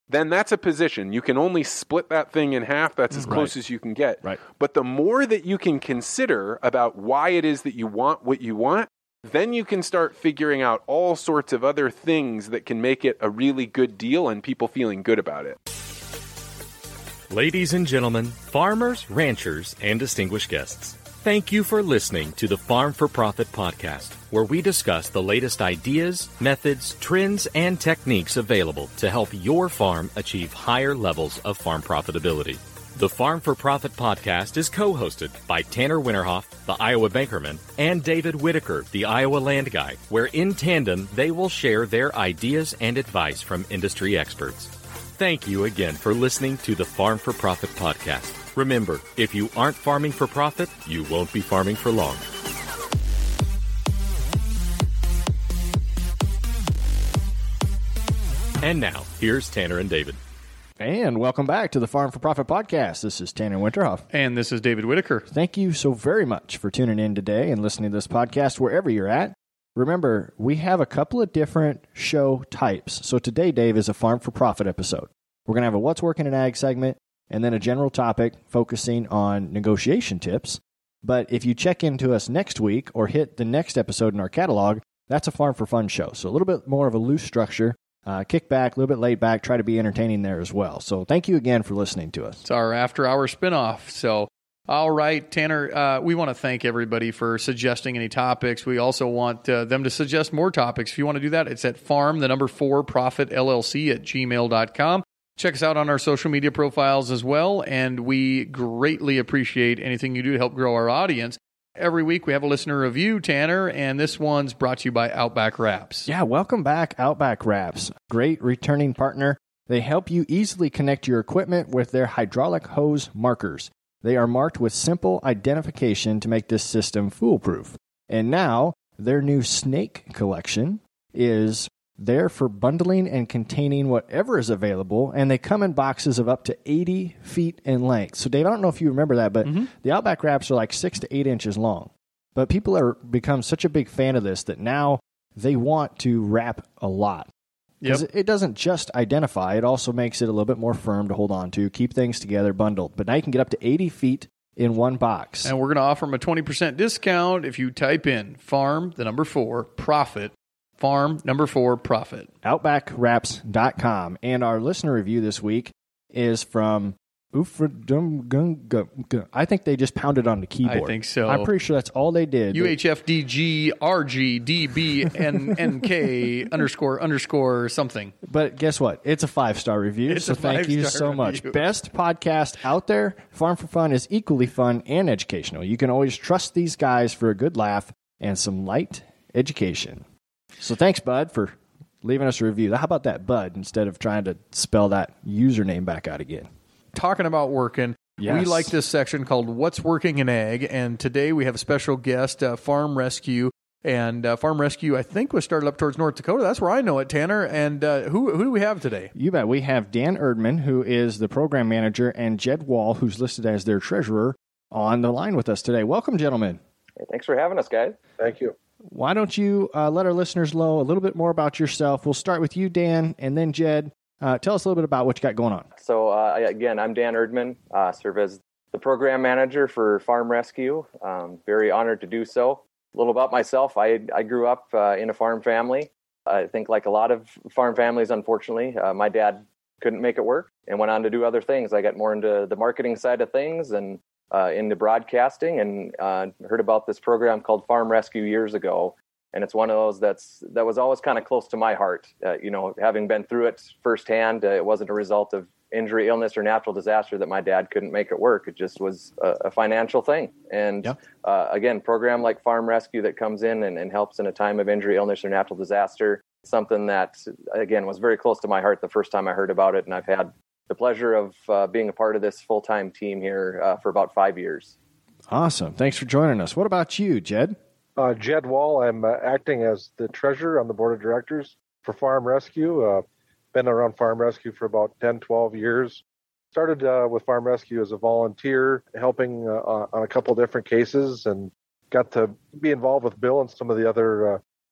then that's a position. You can only split that thing in half. That's as close as you can get. Right. But the more that you can consider about why it is that you want what you want, then you can start figuring out all sorts of other things that can make it a really good deal and people feeling good about it. Ladies and gentlemen, farmers, ranchers, and distinguished guests, thank you for listening to the Farm for Profit podcast, where we discuss the latest ideas, methods, trends, and techniques available to help your farm achieve higher levels of farm profitability. The Farm for Profit podcast is co-hosted by Tanner Winterhoff, the Iowa Bankerman, and David Whitaker, the Iowa Land Guy, where in tandem they will share their ideas and advice from industry experts. Thank you again for listening to the Farm for Profit podcast. Remember, if you aren't farming for profit, you won't be farming for long. And now, here's Tanner and David. And welcome back to the Farm for Profit podcast. This is Tanner Winterhoff. And this is David Whitaker. Thank you so very much for tuning in today and listening to this podcast wherever you're at. Remember, we have a couple of different show types. So today, Dave, is a Farm for Profit episode. We're going to have a What's Working in Ag segment and then a general topic focusing on negotiation tips. But if you check into us next week or hit the next episode in our catalog, that's a Farm for Fun show. So a little bit more of a loose structure. Kick back, a little bit laid back, try to be entertaining there as well. So thank you again for listening to us. It's our after-hour spinoff. So, all right, Tanner, we want to thank everybody for suggesting any topics. We also want them to suggest more topics. If you want to do that, it's at farm4profitllc@gmail.com. Check us out on our social media profiles as well, and we greatly appreciate anything you do to help grow our audience. Every week we have a listener review, Tanner, and this one's brought to you by Outback Wraps. Yeah, welcome back, Outback Wraps. Great returning partner. They help you easily connect your equipment with their hydraulic hose markers. They are marked with simple identification to make this system foolproof. And now, their new Snake collection is there for bundling and containing whatever is available, and they come in boxes of up to 80 feet in length. So, Dave, I don't know if you remember that, but the Outback Wraps are like 6 to 8 inches long. But people are become such a big fan of this that now they want to wrap a lot. Because it doesn't just identify, it also makes it a little bit more firm to hold on to, keep things together, bundled. But now you can get up to 80 feet in one box. And we're going to offer them a 20% discount if you type in farm, the number 4, profit, farm, number 4, profit. OutbackWraps.com. And our listener review this week is from I think they just pounded on the keyboard. I think so. I'm pretty sure that's all they did. UHFDGRGDBNK _ something. But guess what? It's a 5-star review, so thank you so much. Best podcast out there. Farm for Fun is equally fun and educational. You can always trust these guys for a good laugh and some light education. So thanks, Bud, for leaving us a review. How about that, Bud, instead of trying to spell that username back out again? Talking about working, we like this section called What's Working in Ag, and today we have a special guest, Farm Rescue, and Farm Rescue, I think, was started up towards North Dakota. That's where I know it, Tanner, and who do we have today? You bet. We have Dan Erdman, who is the program manager, and Jed Wall, who's listed as their treasurer, on the line with us today. Welcome, gentlemen. Hey, thanks for having us, guys. Thank you. Why don't you let our listeners know a little bit more about yourself? We'll start with you, Dan, and then Jed. Tell us a little bit about what you got going on. So, again, I'm Dan Erdman, serve as the program manager for Farm Rescue. Very honored to do so. A little about myself. I grew up in a farm family. I think like a lot of farm families, unfortunately, my dad couldn't make it work and went on to do other things. I got more into the marketing side of things and into broadcasting, and heard about this program called Farm Rescue years ago. And it's one of those that was always kind of close to my heart. Having been through it firsthand, it wasn't a result of injury, illness, or natural disaster that my dad couldn't make it work. It just was a financial thing. And again, program like Farm Rescue that comes in and helps in a time of injury, illness, or natural disaster, something that, again, was very close to my heart the first time I heard about it. And I've had the pleasure of being a part of this full-time team here for about 5 years. Awesome. Thanks for joining us. What about you, Jed? Jed Wall. I'm acting as the treasurer on the board of directors for Farm Rescue. Been around Farm Rescue for about 10, 12 years. Started with Farm Rescue as a volunteer, helping on a couple different cases, and got to be involved with Bill and some of the other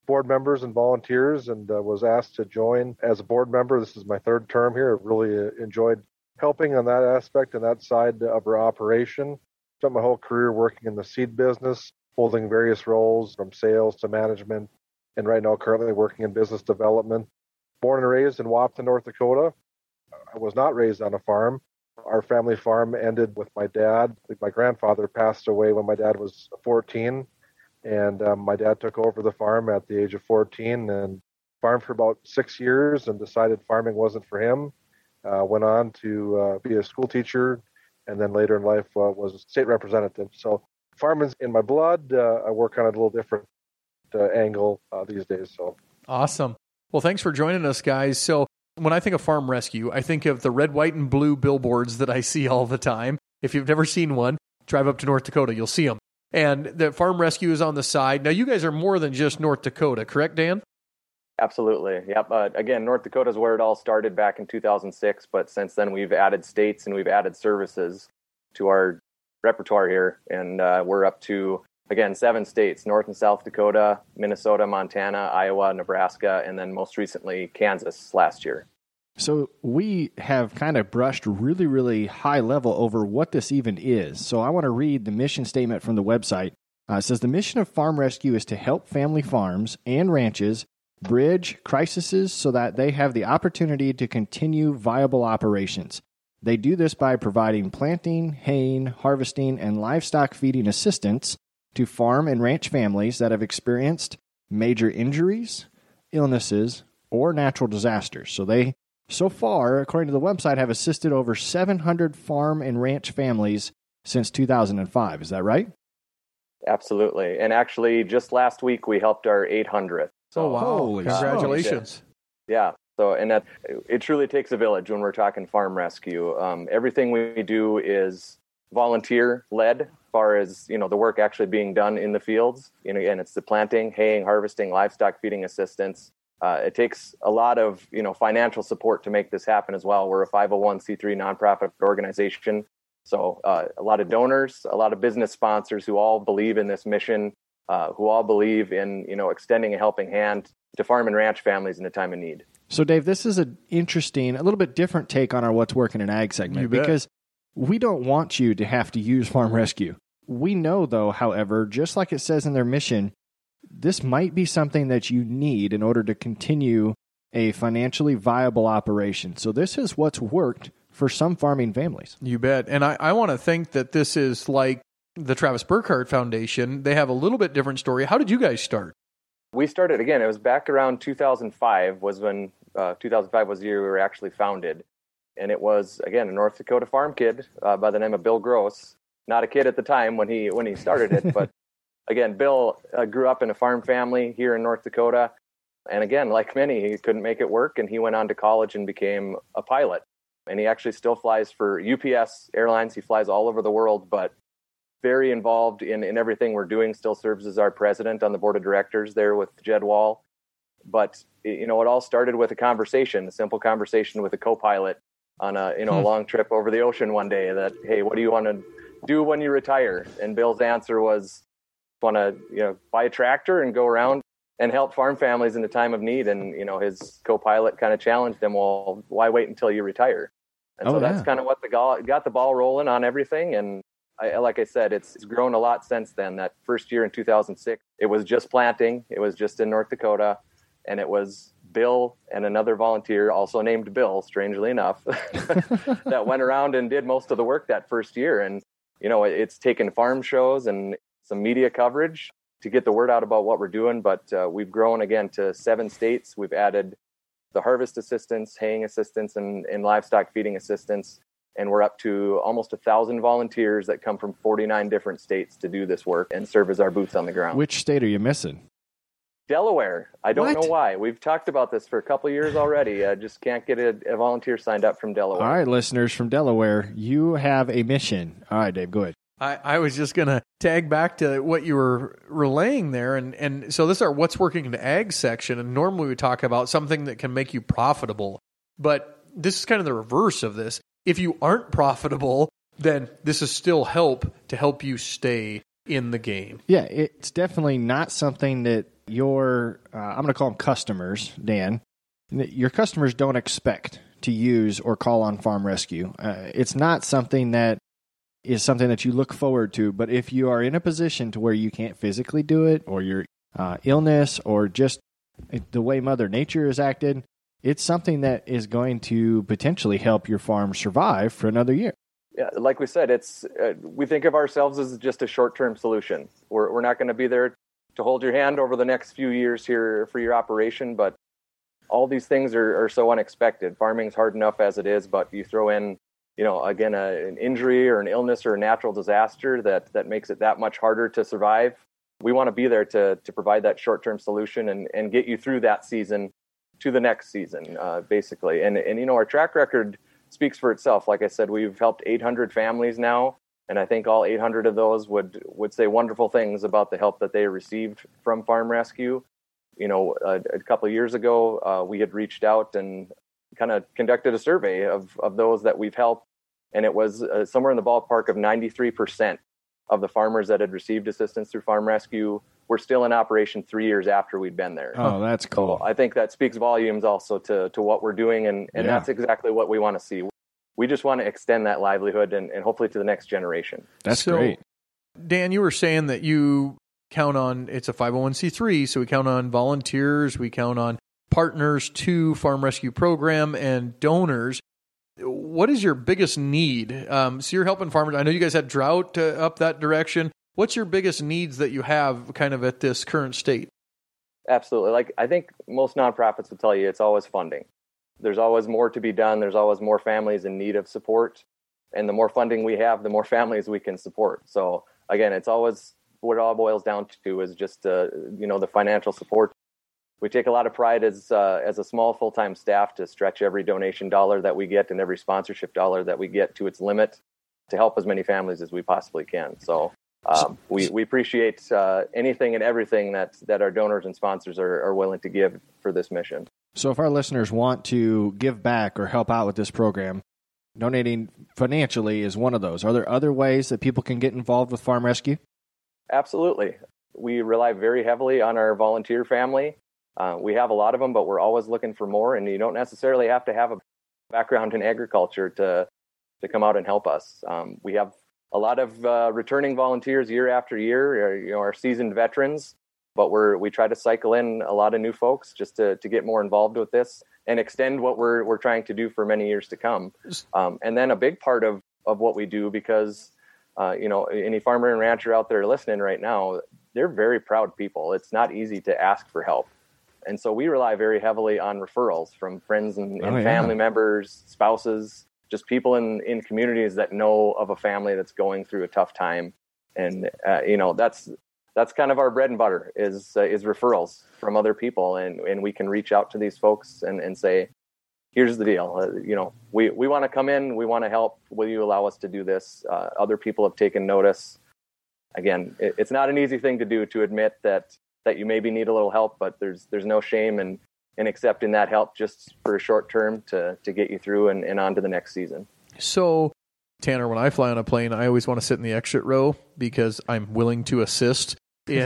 board members and volunteers, and was asked to join as a board member. This is my third term here. I've really enjoyed helping on that aspect and that side of our operation. Spent my whole career working in the seed business, holding various roles from sales to management, and right now currently working in business development. Born and raised in Wahpeton, North Dakota. I was not raised on a farm. Our family farm ended with my dad. My grandfather passed away when my dad was 14, and my dad took over the farm at the age of 14 and farmed for about 6 years and decided farming wasn't for him. Went on to be a school teacher, and then later in life was a state representative. So farming's in my blood. I work on a little different angle these days. So awesome. Well, thanks for joining us, guys. So when I think of farm rescue, I think of the red, white, and blue billboards that I see all the time. If you've never seen one, drive up to North Dakota, you'll see them. And the farm rescue is on the side. Now, you guys are more than just North Dakota, correct, Dan? Absolutely. Yep. Again, North Dakota is where it all started back in 2006, but since then we've added states and we've added services to our repertoire here, and we're up to, again, 7 states: North and South Dakota, Minnesota, Montana, Iowa, Nebraska, and then most recently Kansas last year. So we have kind of brushed really, really high level over what this even is. So I want to read the mission statement from the website. It says, the mission of Farm Rescue is to help family farms and ranches bridge crises so that they have the opportunity to continue viable operations. They do this by providing planting, haying, harvesting, and livestock feeding assistance to farm and ranch families that have experienced major injuries, illnesses, or natural disasters. So they, so far, according to the website, have assisted over 700 farm and ranch families since 2005. Is that right? Absolutely. And actually, just last week, we helped our 800th. So, oh, wow. Holy congratulations. Yeah. So, and that, it truly takes a village when we're talking farm rescue. Everything we do is volunteer-led as far as, the work actually being done in the fields. Again, it's the planting, haying, harvesting, livestock feeding assistance. It takes a lot of, financial support to make this happen as well. We're a 501c3 nonprofit organization. So a lot of donors, a lot of business sponsors who all believe in this mission, who all believe in, extending a helping hand to farm and ranch families in a time of need. So, Dave, this is an interesting, a little bit different take on our What's Working in Ag segment, because we don't want you to have to use Farm Rescue. We know, though, however, just like it says in their mission, this might be something that you need in order to continue a financially viable operation. So this is what's worked for some farming families. You bet. And I want to think that this is like the Travis Burkhardt Foundation. They have a little bit different story. How did you guys start? We started, again, it was back around 2005 was when 2005 was the year we were actually founded. And it was, again, a North Dakota farm kid by the name of Bill Gross. Not a kid at the time when he started it, but again, Bill grew up in a farm family here in North Dakota. And again, like many, he couldn't make it work, and he went on to college and became a pilot. And he actually still flies for UPS Airlines. He flies all over the world, but very involved in everything we're doing, still serves as our president on the board of directors there with Jed Wall. But, it all started with a simple conversation with a co-pilot on a long trip over the ocean one day that, hey, what do you want to do when you retire? And Bill's answer was, want to buy a tractor and go around and help farm families in a time of need. And his co-pilot kind of challenged him, well, why wait until you retire? And so that's kind of what got the ball rolling on everything. And like I said, it's grown a lot since then. That first year in 2006, it was just planting. It was just in North Dakota, and it was Bill and another volunteer, also named Bill, strangely enough, that went around and did most of the work that first year. And it's taken farm shows and some media coverage to get the word out about what we're doing. But we've grown again to 7 states. We've added the harvest assistance, haying assistance, and livestock feeding assistance. And we're up to almost 1,000 volunteers that come from 49 different states to do this work and serve as our boots on the ground. Which state are you missing? Delaware. I don't know why. We've talked about this for a couple of years already. I just can't get a volunteer signed up from Delaware. All right, listeners from Delaware, you have a mission. All right, Dave, go ahead. I was just going to tag back to what you were relaying there. And so this is our What's Working in Ag section. And normally we talk about something that can make you profitable. But this is kind of the reverse of this. If you aren't profitable, then this is still help to help you stay in the game. Yeah, it's definitely not something that your, I'm going to call them customers, Dan, your customers don't expect to use or call on Farm Rescue. It's not something that is something that you look forward to, but if you are in a position to where you can't physically do it, or your illness, or just the way Mother Nature has acted, it's something that is going to potentially help your farm survive for another year. Yeah, like we said, it's we think of ourselves as just a short-term solution. We're not going to be there to hold your hand over the next few years here for your operation, but all these things are so unexpected. Farming's hard enough as it is, but you throw in, again, an injury or an illness or a natural disaster that makes it that much harder to survive. We want to be there to provide that short-term solution and get you through that season to the next season, basically. And our track record speaks for itself. Like I said, we've helped 800 families now, and I think all 800 of those would say wonderful things about the help that they received from Farm Rescue. A couple of years ago, we had reached out and kind of conducted a survey of those that we've helped, and it was somewhere in the ballpark of 93% of the farmers that had received assistance through Farm Rescue were still in operation 3 years after we'd been there. Oh, that's cool. So I think that speaks volumes also to what we're doing, and that's exactly what we want to see. We just want to extend that livelihood and hopefully to the next generation. That's great. Dan, you were saying that you count on, it's a 501c3, so we count on volunteers, we count on partners to Farm Rescue program and donors. What is your biggest need? So you're helping farmers. I know you guys had drought up that direction. What's your biggest needs that you have kind of at this current state? Absolutely. I think most nonprofits will tell you it's always funding. There's always more to be done. There's always more families in need of support. And the more funding we have, the more families we can support. So again, it's always what it all boils down to is just, the financial support. We take a lot of pride as a small full-time staff to stretch every donation dollar that we get and every sponsorship dollar that we get to its limit to help as many families as we possibly can. So we appreciate anything and everything that our donors and sponsors are willing to give for this mission. So if our listeners want to give back or help out with this program, donating financially is one of those. Are there other ways that people can get involved with Farm Rescue? Absolutely. We rely very heavily on our volunteer family. We have a lot of them, but we're always looking for more, and you don't necessarily have to have a background in agriculture to come out and help us. We have a lot of returning volunteers year after year, our seasoned veterans, but we try to cycle in a lot of new folks just to get more involved with this and extend what we're trying to do for many years to come. And then a big part of what we do, because any farmer and rancher out there listening right now, they're very proud people. It's not easy to ask for help. And so we rely very heavily on referrals from friends and family members, spouses, just people in communities that know of a family that's going through a tough time. And, that's kind of our bread and butter is referrals from other people. And we can reach out to these folks and say, here's the deal. We want to come in. We want to help. Will you allow us to do this? Other people have taken notice. Again, it's not an easy thing to do, to admit that you maybe need a little help, but there's no shame in accepting that help just for a short term to get you through and on to the next season. So, Tanner, when I fly on a plane, I always want to sit in the exit row because I'm willing to assist in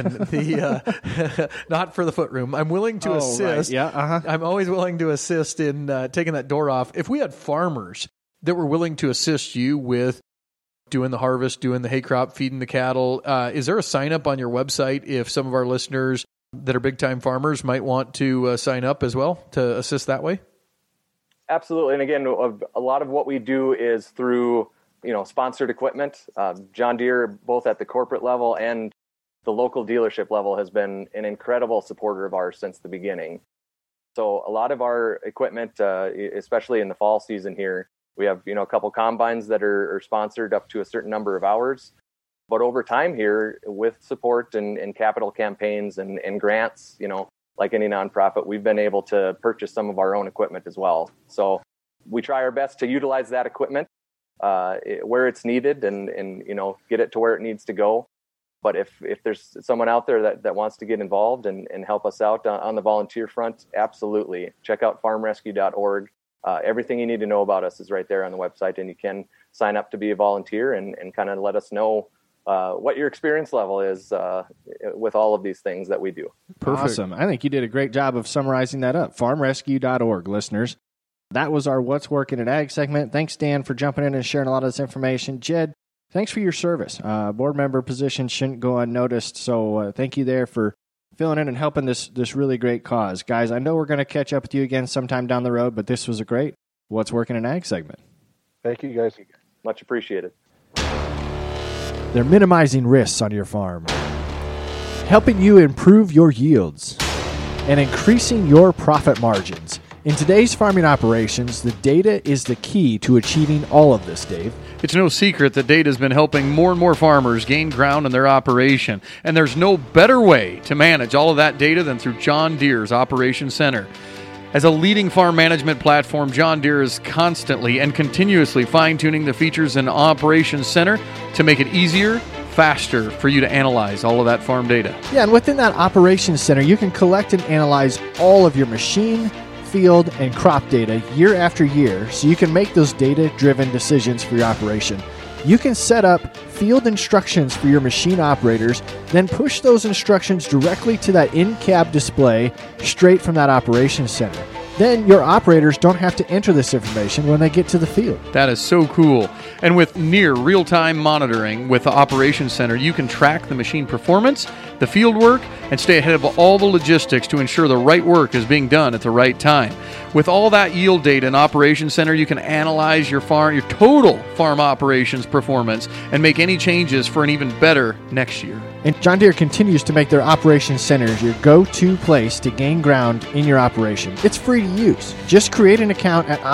the, not for the footroom. I'm willing to assist. Right. Yeah. Uh-huh. I'm always willing to assist in taking that door off. If we had farmers that were willing to assist you with doing the harvest, doing the hay crop, feeding the cattle, is there a sign up on your website if some of our listeners that are big time farmers might want to sign up as well to assist that way? Absolutely. And again, a lot of what we do is through, sponsored equipment. John Deere, both at the corporate level and the local dealership level, has been an incredible supporter of ours since the beginning. So a lot of our equipment, especially in the fall season here, we have, a couple combines that are sponsored up to a certain number of hours. But over time here, with support and capital campaigns and grants, like any nonprofit, we've been able to purchase some of our own equipment as well. So we try our best to utilize that equipment where it's needed and get it to where it needs to go. But if there's someone out there that wants to get involved and help us out on the volunteer front, absolutely. Check out farmrescue.org. Everything you need to know about us is right there on the website, and you can sign up to be a volunteer and kind of let us know what your experience level is with all of these things that we do. Perfect. Awesome. I think you did a great job of summarizing that up. Farmrescue.org, listeners. That was our What's Working in Ag segment. Thanks, Dan, for jumping in and sharing a lot of this information. Jed, thanks for your service. Board member position shouldn't go unnoticed, so thank you there for filling in and helping this really great cause. Guys, I know we're going to catch up with you again sometime down the road, but this was a great What's Working in Ag segment. Thank you, guys. Much appreciated. They're minimizing risks on your farm, helping you improve your yields, and increasing your profit margins. In today's farming operations, the data is the key to achieving all of this, Dave. It's no secret that data has been helping more and more farmers gain ground in their operation, and there's no better way to manage all of that data than through John Deere's Operations Center. As a leading farm management platform, John Deere is constantly and continuously fine-tuning the features in Operations Center to make it easier, faster for you to analyze all of that farm data. Yeah, and within that Operations Center, you can collect and analyze all of your machine, field, and crop data year after year, so you can make those data-driven decisions for your operation. You can set up field instructions for your machine operators, then push those instructions directly to that in-cab display straight from that Operations Center. Then your operators don't have to enter this information when they get to the field. That is so cool. And with near real-time monitoring with the Operations Center, you can track the machine performance, the field work, and stay ahead of all the logistics to ensure the right work is being done at the right time. With all that yield data in Operations Center, you can analyze your total farm operations performance and make any changes for an even better next year. And John Deere continues to make their Operations Centers your go-to place to gain ground in your operation. It's free to use. Just create an account at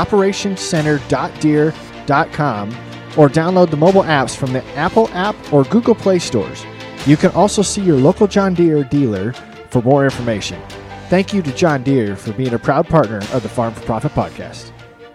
operationscenter.deere.com or download the mobile apps from the Apple app or Google Play stores. You can also see your local John Deere dealer for more information. Thank you to John Deere for being a proud partner of the Farm for Profit podcast.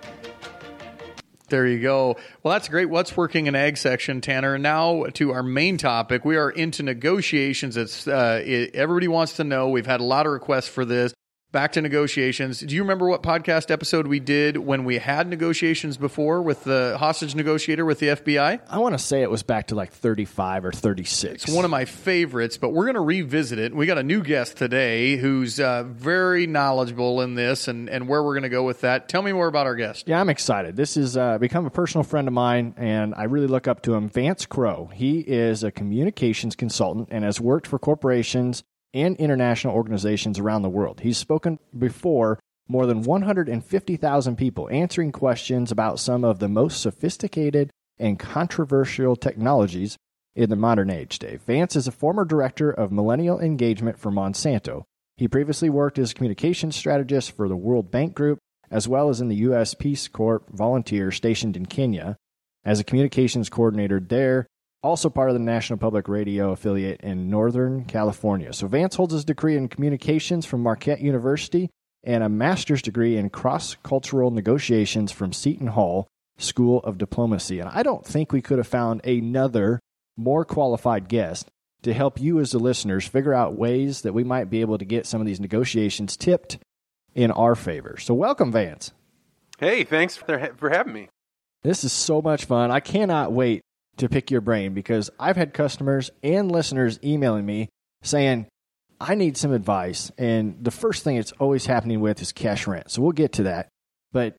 There you go. Well, that's great. What's Working in Ag section, Tanner. Now to our main topic. We are into negotiations. Everybody wants to know. We've had a lot of requests for this. Back to negotiations. Do you remember what podcast episode we did when we had negotiations before with the hostage negotiator with the FBI? I want to say it was back to like 35 or 36. It's one of my favorites, but we're going to revisit it. We got a new guest today who's very knowledgeable in this and where we're going to go with that. Tell me more about our guest. Yeah, I'm excited. This has become a personal friend of mine, and I really look up to him. Vance Crowe. He is a communications consultant and has worked for corporations and international organizations around the world. He's spoken before more than 150,000 people, answering questions about some of the most sophisticated and controversial technologies in the modern age, Dave. Vance is a former director of millennial engagement for Monsanto. He previously worked as communications strategist for the World Bank Group, as well as in the U.S. Peace Corps volunteer stationed in Kenya. As a communications coordinator there, also part of the National Public Radio affiliate in Northern California. So Vance holds his degree in communications from Marquette University and a master's degree in cross-cultural negotiations from Seton Hall School of Diplomacy. And I don't think we could have found another more qualified guest to help you as the listeners figure out ways that we might be able to get some of these negotiations tipped in our favor. So welcome, Vance. Hey, thanks for having me. This is so much fun. I cannot wait to pick your brain, because I've had customers and listeners emailing me saying, I need some advice. And the first thing it's always happening with is cash rent. So we'll get to that. But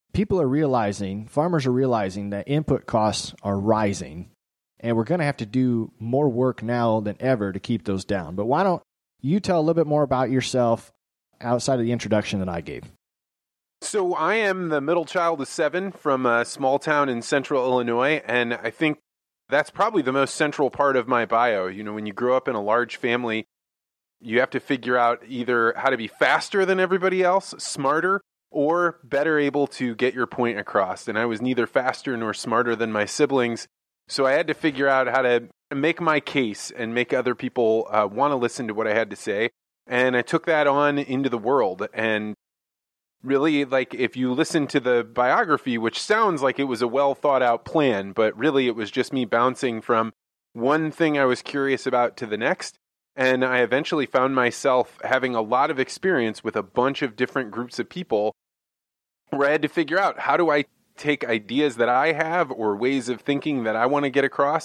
farmers are realizing that input costs are rising, and we're going to have to do more work now than ever to keep those down. But why don't you tell a little bit more about yourself outside of the introduction that I gave? So I am the middle child of 7 from a small town in central Illinois, and I think that's probably the most central part of my bio. You know, when you grow up in a large family, you have to figure out either how to be faster than everybody else, smarter, or better able to get your point across. And I was neither faster nor smarter than my siblings, so I had to figure out how to make my case and make other people want to listen to what I had to say. And I took that on into the world. And really, like, if you listen to the biography, which sounds like it was a well thought out plan, but really it was just me bouncing from one thing I was curious about to the next. And I eventually found myself having a lot of experience with a bunch of different groups of people where I had to figure out, how do I take ideas that I have or ways of thinking that I want to get across?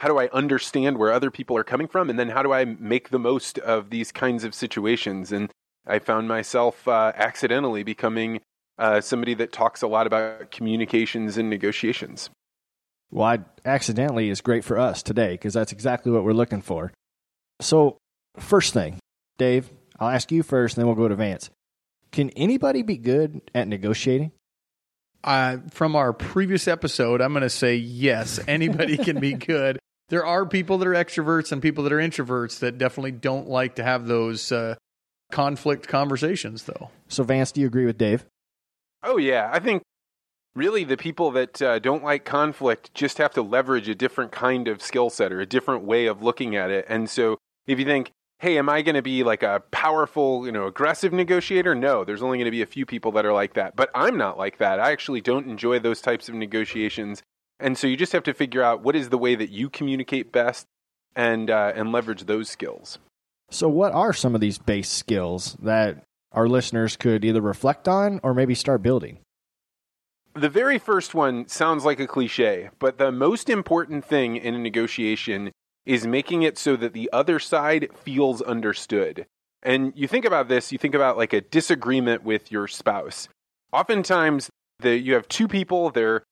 how do I understand where other people are coming from? And then how do I make the most of these kinds of situations? And I found myself accidentally becoming somebody that talks a lot about communications and negotiations. Well, accidentally is great for us today because that's exactly what we're looking for. So, first thing, Dave, I'll ask you first, and then we'll go to Vance. Can anybody be good at negotiating? From our previous episode, I'm going to say yes, anybody can be good. There are people that are extroverts and people that are introverts that definitely don't like to have those conflict conversations, though. So, Vance, do you agree with Dave? Oh, yeah. I think really the people that don't like conflict just have to leverage a different kind of skill set or a different way of looking at it. And so if you think, hey, am I going to be like a powerful, aggressive negotiator? No, there's only going to be a few people that are like that. But I'm not like that. I actually don't enjoy those types of negotiations. And so you just have to figure out what is the way that you communicate best and leverage those skills. So what are some of these base skills that our listeners could either reflect on or maybe start building? The very first one sounds like a cliche, but the most important thing in a negotiation is making it so that the other side feels understood. And you think about this, you think about like a disagreement with your spouse. Oftentimes, you have two people, they're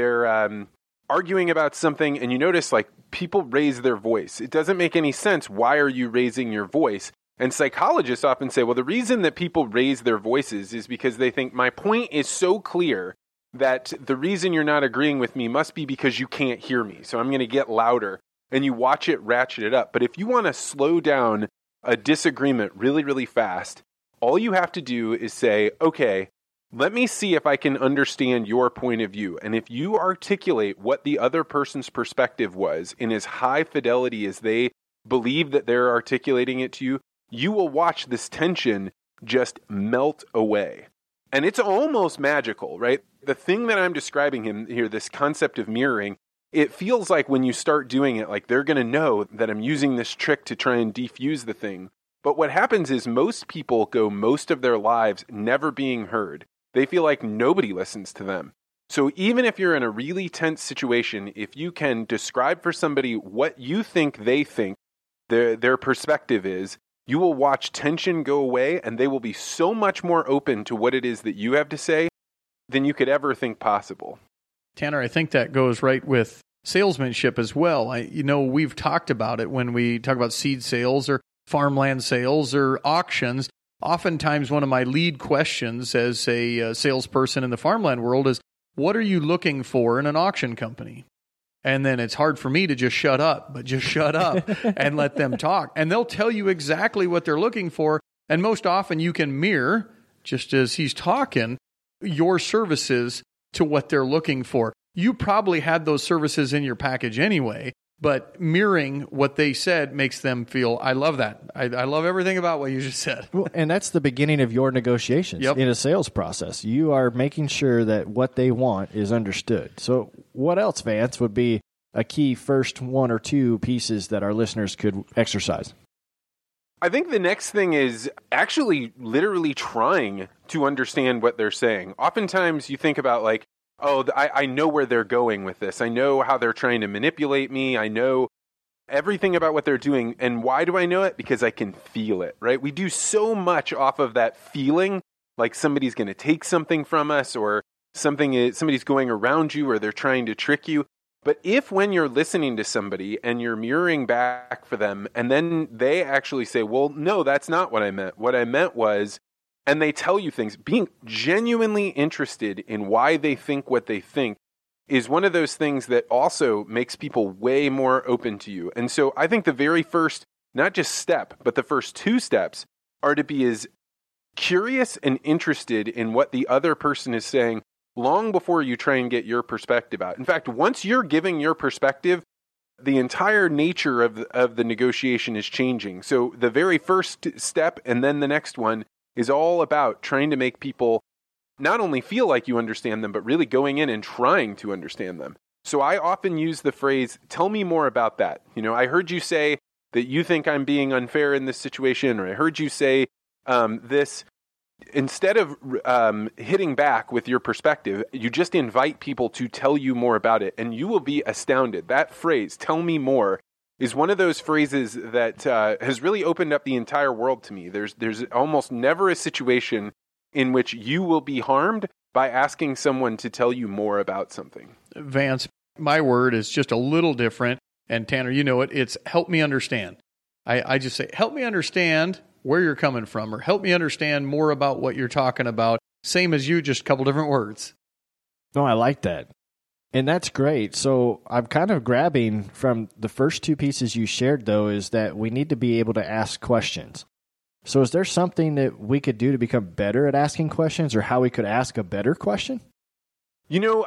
arguing about something, and you notice like people raise their voice. It doesn't make any sense. Why are you raising your voice? And psychologists often say, well, the reason that people raise their voices is because they think my point is so clear that the reason you're not agreeing with me must be because you can't hear me. So I'm going to get louder. And you watch it ratchet it up. But if you want to slow down a disagreement really, really fast, all you have to do is say, okay, let me see if I can understand your point of view. And if you articulate what the other person's perspective was in as high fidelity as they believe that they're articulating it to you, you will watch this tension just melt away. And it's almost magical, right? The thing that I'm describing here, this concept of mirroring, it feels like when you start doing it, like they're going to know that I'm using this trick to try and defuse the thing. But what happens is most people go most of their lives never being heard. They feel like nobody listens to them. So even if you're in a really tense situation, if you can describe for somebody what you think they think their perspective is, you will watch tension go away, and they will be so much more open to what it is that you have to say than you could ever think possible. Tanner, I think that goes right with salesmanship as well. We've talked about it when we talk about seed sales or farmland sales or auctions. Oftentimes, one of my lead questions as a salesperson in the farmland world is, what are you looking for in an auction company? And then it's hard for me to just shut up and let them talk. And they'll tell you exactly what they're looking for. And most often you can mirror, just as he's talking, your services to what they're looking for. You probably had those services in your package anyway, but mirroring what they said makes them feel, I love that. I love everything about what you just said. Well, and that's the beginning of your negotiations in a sales process. You are making sure that what they want is understood. So what else, Vance, would be a key first one or two pieces that our listeners could exercise? I think the next thing is actually literally trying to understand what they're saying. Oftentimes you think about like, oh, I know where they're going with this. I know how they're trying to manipulate me. I know everything about what they're doing. And why do I know it? Because I can feel it, right? We do so much off of that feeling, like somebody's going to take something from us or somebody's going around you or they're trying to trick you. But if when you're listening to somebody and you're mirroring back for them and then they actually say, well, no, that's not what I meant. What I meant was, and they tell you things, being genuinely interested in why they think what they think is one of those things that also makes people way more open to you. And so I think the very first, not just step, but the first two steps are to be as curious and interested in what the other person is saying long before you try and get your perspective out. In fact, once you're giving your perspective, the entire nature of the negotiation is changing. So the very first step and then the next one is all about trying to make people not only feel like you understand them, but really going in and trying to understand them. So I often use the phrase, tell me more about that. I heard you say that you think I'm being unfair in this situation, or I heard you say this. instead of hitting back with your perspective, you just invite people to tell you more about it, and you will be astounded. That phrase, "tell me more," is one of those phrases that has really opened up the entire world to me. There's almost never a situation in which you will be harmed by asking someone to tell you more about something. Vance, my word is just a little different, and Tanner, you know it. It's help me understand. I just say, help me understand where you're coming from, or help me understand more about what you're talking about. Same as you, just a couple different words. No, I like that. And that's great. So I'm kind of grabbing from the first two pieces you shared, though, is that we need to be able to ask questions. So is there something that we could do to become better at asking questions, or how we could ask a better question? You know,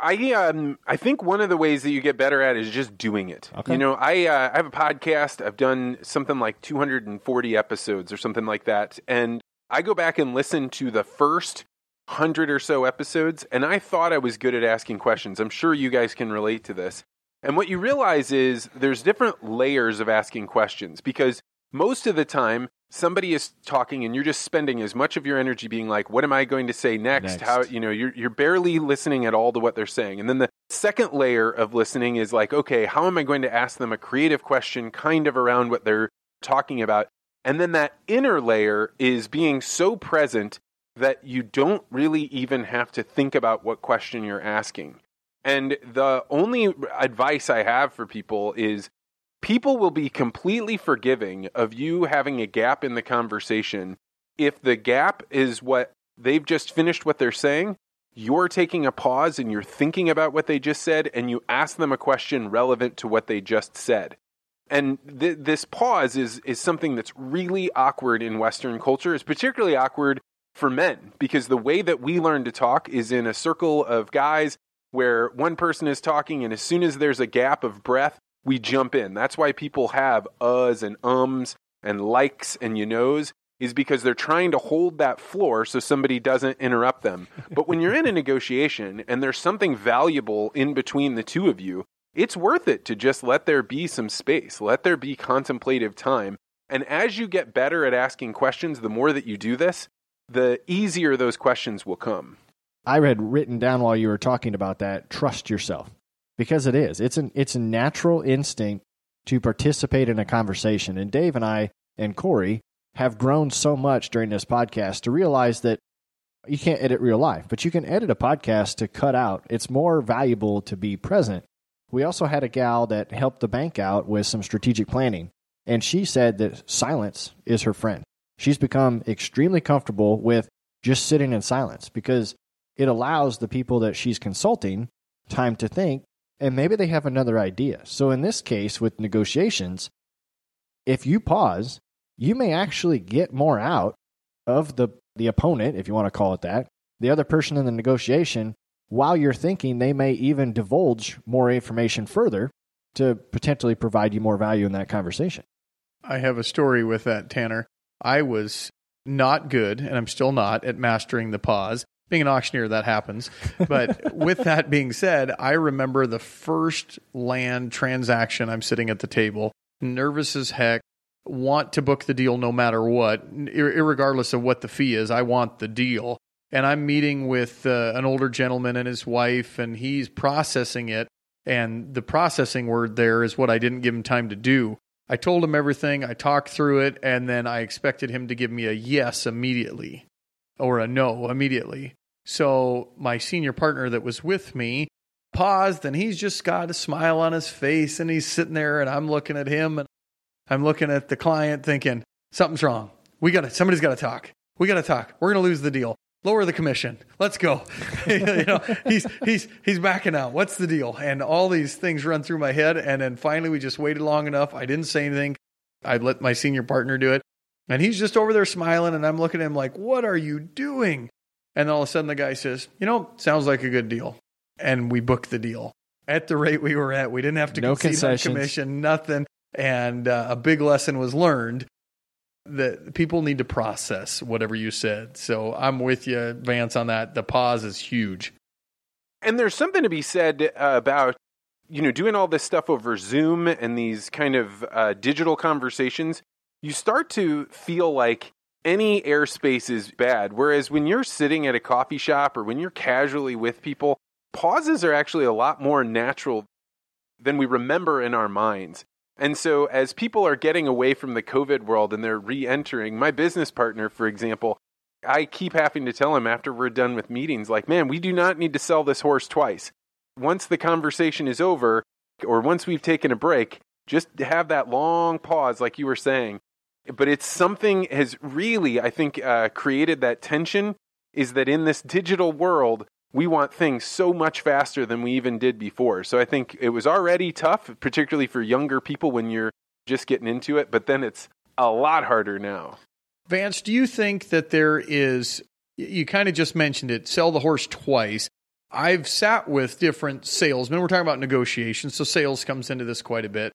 I think one of the ways that you get better at is just doing it. Okay. You know, I have a podcast. I've done something like 240 episodes or something like that. And I go back and listen to the first 100 or so episodes, and I thought I was good at asking questions. I'm sure you guys can relate to this. And what you realize is there's different layers of asking questions, because most of the time, somebody is talking and you're just spending as much of your energy being like, what am I going to say next? How, you know, you're barely listening at all to what they're saying. And then the second layer of listening is like, okay, how am I going to ask them a creative question kind of around what they're talking about? And then that inner layer is being so present that you don't really even have to think about what question you're asking. And the only advice I have for people is, people will be completely forgiving of you having a gap in the conversation. If the gap is what they've just finished what they're saying, you're taking a pause and you're thinking about what they just said, and you ask them a question relevant to what they just said. And this pause is something that's really awkward in Western culture. It's particularly awkward for men, because the way that we learn to talk is in a circle of guys where one person is talking, and as soon as there's a gap of breath, we jump in. That's why people have uhs and ums and likes and you knows, is because they're trying to hold that floor so somebody doesn't interrupt them. But when you're in a negotiation and there's something valuable in between the two of you, it's worth it to just let there be some space, let there be contemplative time. And as you get better at asking questions, the more that you do this, the easier those questions will come. I had written down while you were talking about that, trust yourself. Because it is. It's a natural instinct to participate in a conversation. And Dave and I and Corey have grown so much during this podcast to realize that you can't edit real life, but you can edit a podcast to cut out. It's more valuable to be present. We also had a gal that helped the bank out with some strategic planning, and she said that silence is her friend. She's become extremely comfortable with just sitting in silence because it allows the people that she's consulting time to think, and maybe they have another idea. So in this case, with negotiations, if you pause, you may actually get more out of the opponent, if you want to call it that, the other person in the negotiation. While you're thinking, they may even divulge more information further to potentially provide you more value in that conversation. I have a story with that, Tanner. I was not good, and I'm still not, at mastering the pause. Being an auctioneer, that happens. But with that being said, I remember the first land transaction. I'm sitting at the table, nervous as heck, want to book the deal no matter what, irregardless of what the fee is. I want the deal. And I'm meeting with an older gentleman and his wife, and he's processing it. And the processing word there is what I didn't give him time to do. I told him everything. I talked through it, and then I expected him to give me a yes immediately or a no immediately. So my senior partner that was with me paused, and he's just got a smile on his face, and he's sitting there, and I'm looking at him, and I'm looking at the client thinking, something's wrong. Somebody's got to talk. We got to talk. We're going to lose the deal. Lower the commission. Let's go. He's backing out. What's the deal? And all these things run through my head. And then finally, we just waited long enough. I didn't say anything. I let my senior partner do it. And he's just over there smiling. And I'm looking at him like, what are you doing? And all of a sudden the guy says, sounds like a good deal. And we booked the deal at the rate we were at. We didn't have to concede on commission, nothing. And a big lesson was learned that people need to process whatever you said. So I'm with you, Vance, on that. The pause is huge. And there's something to be said about, doing all this stuff over Zoom and these kind of digital conversations. You start to feel like any airspace is bad. Whereas when you're sitting at a coffee shop or when you're casually with people, pauses are actually a lot more natural than we remember in our minds. And so as people are getting away from the COVID world and they're re-entering, my business partner, for example, I keep having to tell him after we're done with meetings, like, man, we do not need to sell this horse twice. Once the conversation is over, or once we've taken a break, just have that long pause, like you were saying. But it's something has really, I think, created that tension, is that in this digital world, we want things so much faster than we even did before. So I think it was already tough, particularly for younger people when you're just getting into it, but then it's a lot harder now. Vance, do you think that there is, you kind of just mentioned it, sell the horse twice. I've sat with different salesmen. We're talking about negotiations, so sales comes into this quite a bit,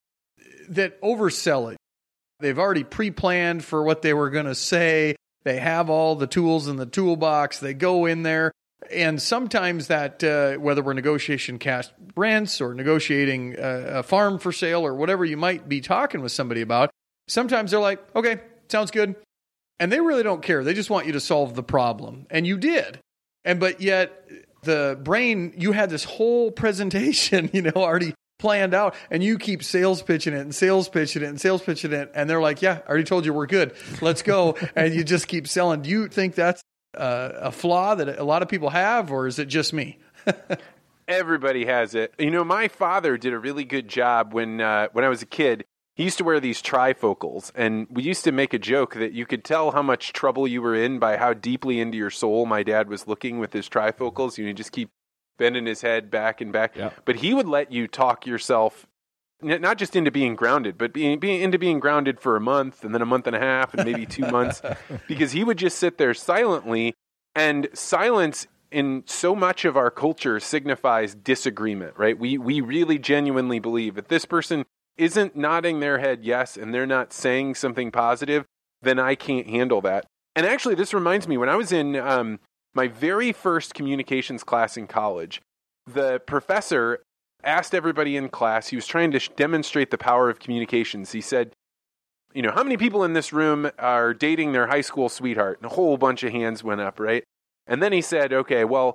that oversell it. They've already pre-planned for what they were going to say. They have all the tools in the toolbox. They go in there. And sometimes that, whether we're negotiating cash rents or negotiating a farm for sale or whatever you might be talking with somebody about, sometimes they're like, okay, sounds good. And they really don't care. They just want you to solve the problem. And you did. But yet the brain, you had this whole presentation, already planned out, and you keep sales pitching it and sales pitching it and sales pitching it. And they're like, yeah, I already told you we're good. Let's go. And you just keep selling. Do you think that's a flaw that a lot of people have, or is it just me? Everybody has it. My father did a really good job when I was a kid. He used to wear these trifocals, and we used to make a joke that you could tell how much trouble you were in by how deeply into your soul my dad was looking with his trifocals. You just keep bending his head back and back. Yeah. But he would let you talk yourself not just into being grounded, but into being grounded for a month and then a month and a half and maybe 2 months, because he would just sit there silently. And silence in so much of our culture signifies disagreement, right? We really genuinely believe that this person isn't nodding their head yes and they're not saying something positive, then I can't handle that. And actually, this reminds me, when I was in my very first communications class in college, the professor asked everybody in class, he was trying to demonstrate the power of communications. He said, how many people in this room are dating their high school sweetheart? And a whole bunch of hands went up, right? And then he said, okay, well,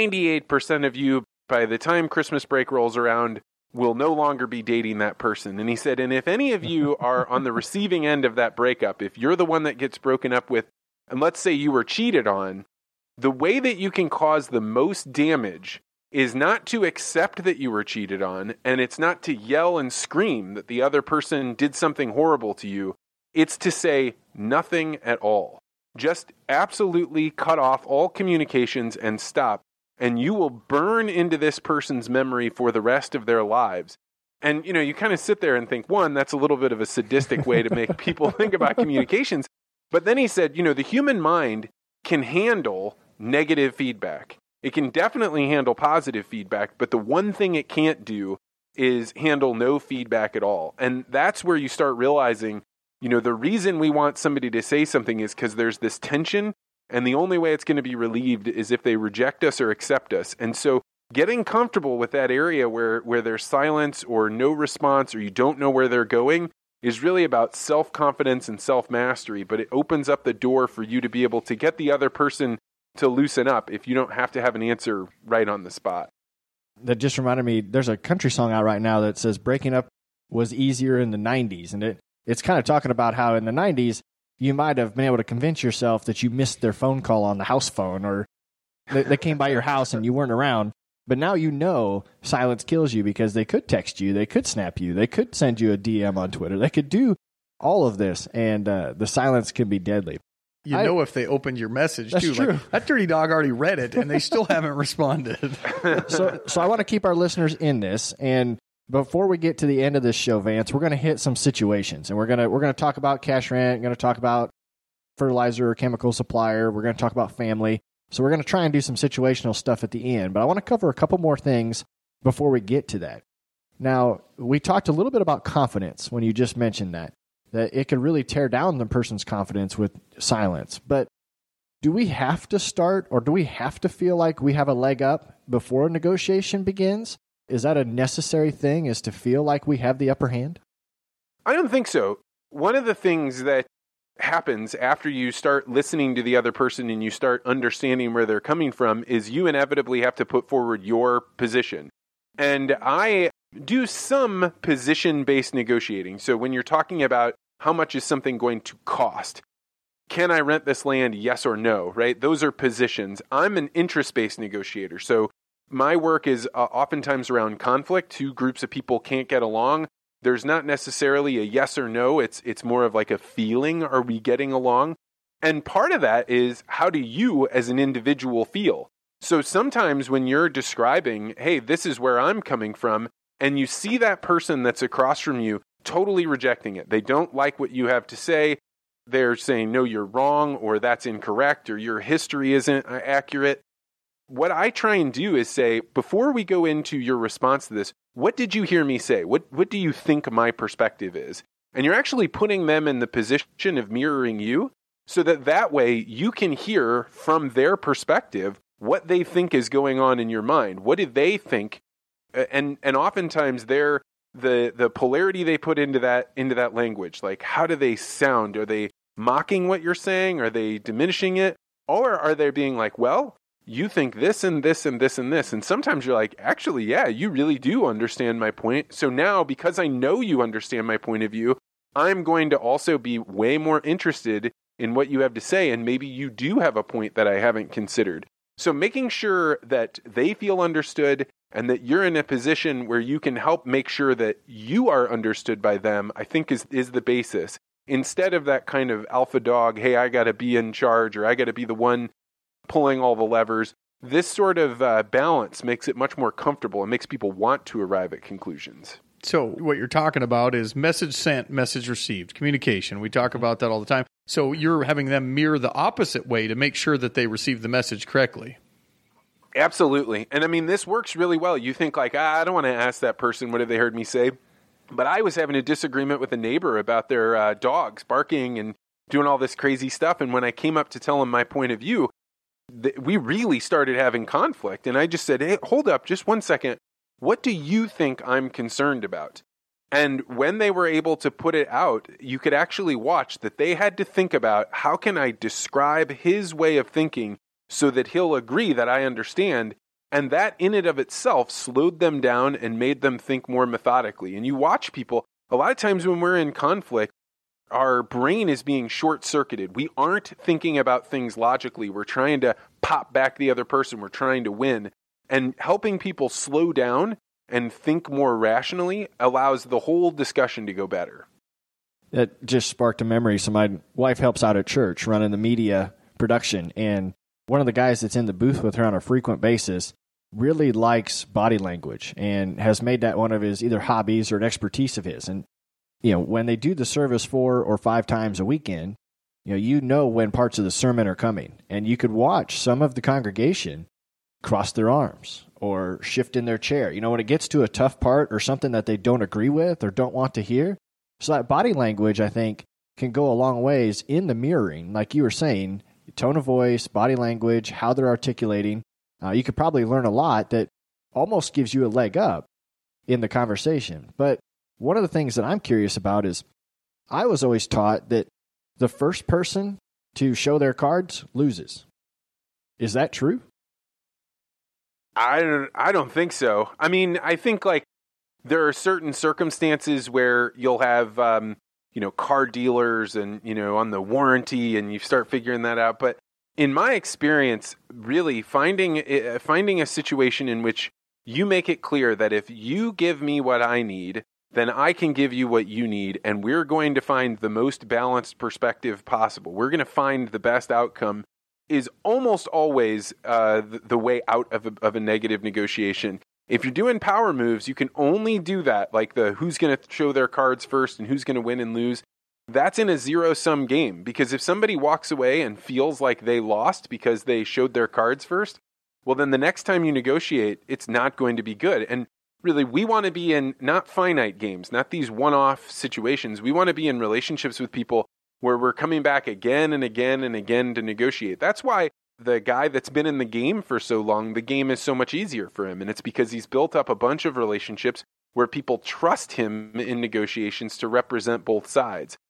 98% of you, by the time Christmas break rolls around, will no longer be dating that person. And he said, and if any of you are on the receiving end of that breakup, if you're the one that gets broken up with, and let's say you were cheated on, the way that you can cause the most damage is not to accept that you were cheated on, and it's not to yell and scream that the other person did something horrible to you. It's to say nothing at all. Just absolutely cut off all communications and stop, and you will burn into this person's memory for the rest of their lives. And, you kind of sit there and think, one, that's a little bit of a sadistic way to make people think about communications. But then he said, the human mind can handle negative feedback. It can definitely handle positive feedback, but the one thing it can't do is handle no feedback at all. And that's where you start realizing, the reason we want somebody to say something is because there's this tension, and the only way it's going to be relieved is if they reject us or accept us. And so getting comfortable with that area where there's silence or no response, or you don't know where they're going, is really about self-confidence and self-mastery, but it opens up the door for you to be able to get the other person to loosen up if you don't have to have an answer right on the spot. That just reminded me, there's a country song out right now that says breaking up was easier in the 90s. And it's kind of talking about how in the 90s, you might have been able to convince yourself that you missed their phone call on the house phone, or they came by your house and you weren't around. But now silence kills you, because they could text you, they could snap you, they could send you a DM on Twitter, they could do all of this, and the silence can be deadly. If they opened your message, that's too. True. Like, that dirty dog already read it, and they still haven't responded. So I want to keep our listeners in this. And before we get to the end of this show, Vance, we're going to hit some situations. And we're going to talk about cash rent, we're going to talk about fertilizer or chemical supplier, we're going to talk about family. So we're going to try and do some situational stuff at the end. But I want to cover a couple more things before we get to that. Now, we talked a little bit about confidence when you just mentioned that it could really tear down the person's confidence with silence. But do we have to start, or do we have to feel like we have a leg up before a negotiation begins? Is that a necessary thing, is to feel like we have the upper hand? I don't think so. One of the things that happens after you start listening to the other person and you start understanding where they're coming from is you inevitably have to put forward your position. And I do some position-based negotiating. So when you're talking about how much is something going to cost, can I rent this land, yes or no, right? Those are positions. I'm an interest-based negotiator. So my work is oftentimes around conflict. Two groups of people can't get along. There's not necessarily a yes or no. It's more of like a feeling. Are we getting along? And part of that is, how do you as an individual feel? So sometimes when you're describing, hey, this is where I'm coming from, and you see that person that's across from you totally rejecting it. They don't like what you have to say. They're saying, no, you're wrong, or that's incorrect, or your history isn't accurate. What I try and do is say, before we go into your response to this, what did you hear me say? What do you think my perspective is? And you're actually putting them in the position of mirroring you, so that way you can hear from their perspective what they think is going on in your mind. What do they think? And oftentimes they're the polarity they put into that language. Like, how do they sound? Are they mocking what you're saying? Are they diminishing it? Or are they being like, well, you think this and this and this and this. And sometimes you're like, actually, yeah, you really do understand my point. So now, because I know you understand my point of view, I'm going to also be way more interested in what you have to say. And maybe you do have a point that I haven't considered. So making sure that they feel understood and that you're in a position where you can help make sure that you are understood by them, I think is the basis. Instead of that kind of alpha dog, hey, I got to be in charge, or I got to be the one pulling all the levers. This sort of balance makes it much more comfortable and makes people want to arrive at conclusions. So what you're talking about is message sent, message received, communication. We talk about that all the time. So you're having them mirror the opposite way to make sure that they receive the message correctly. Absolutely. And I mean, this works really well. You think like, I don't want to ask that person, what have they heard me say? But I was having a disagreement with a neighbor about their dogs barking and doing all this crazy stuff. And when I came up to tell them my point of view, we really started having conflict. And I just said, hey, hold up, just one second. What do you think I'm concerned about? And when they were able to put it out, you could actually watch that they had to think about, how can I describe his way of thinking so that he'll agree that I understand? And that in and of itself slowed them down and made them think more methodically. And you watch people, a lot of times when we're in conflict, our brain is being short-circuited. We aren't thinking about things logically. We're trying to pop back the other person. We're trying to win. And helping people slow down and think more rationally allows the whole discussion to go better. It just sparked a memory. So my wife helps out at church running the media production, and one of the guys that's in the booth with her on a frequent basis really likes body language and has made that one of his either hobbies or an expertise of his. And when they do the service 4 or 5 times a weekend, you know when parts of the sermon are coming, and you could watch some of the congregation cross their arms or shift in their chair. When it gets to a tough part or something that they don't agree with or don't want to hear. So that body language, I think, can go a long ways in the mirroring, like you were saying, tone of voice, body language, how they're articulating. You could probably learn a lot that almost gives you a leg up in the conversation. But one of the things that I'm curious about is I was always taught that the first person to show their cards loses. Is that true? I don't think so. I mean, I think like there are certain circumstances where you'll have, car dealers and, on the warranty, and you start figuring that out. But in my experience, really finding a situation in which you make it clear that if you give me what I need, then I can give you what you need, and we're going to find the most balanced perspective possible. We're going to find the best outcome is almost always the way out of a negative negotiation. If you're doing power moves, you can only do that, like the who's going to show their cards first and who's going to win and lose. That's in a zero-sum game, because if somebody walks away and feels like they lost because they showed their cards first, well, then the next time you negotiate, it's not going to be good. And really, we want to be in not finite games, not these one-off situations. We want to be in relationships with people where we're coming back again and again and again to negotiate. That's why the guy that's been in the game for so long, the game is so much easier for him. And it's because he's built up a bunch of relationships where people trust him in negotiations to represent both sides.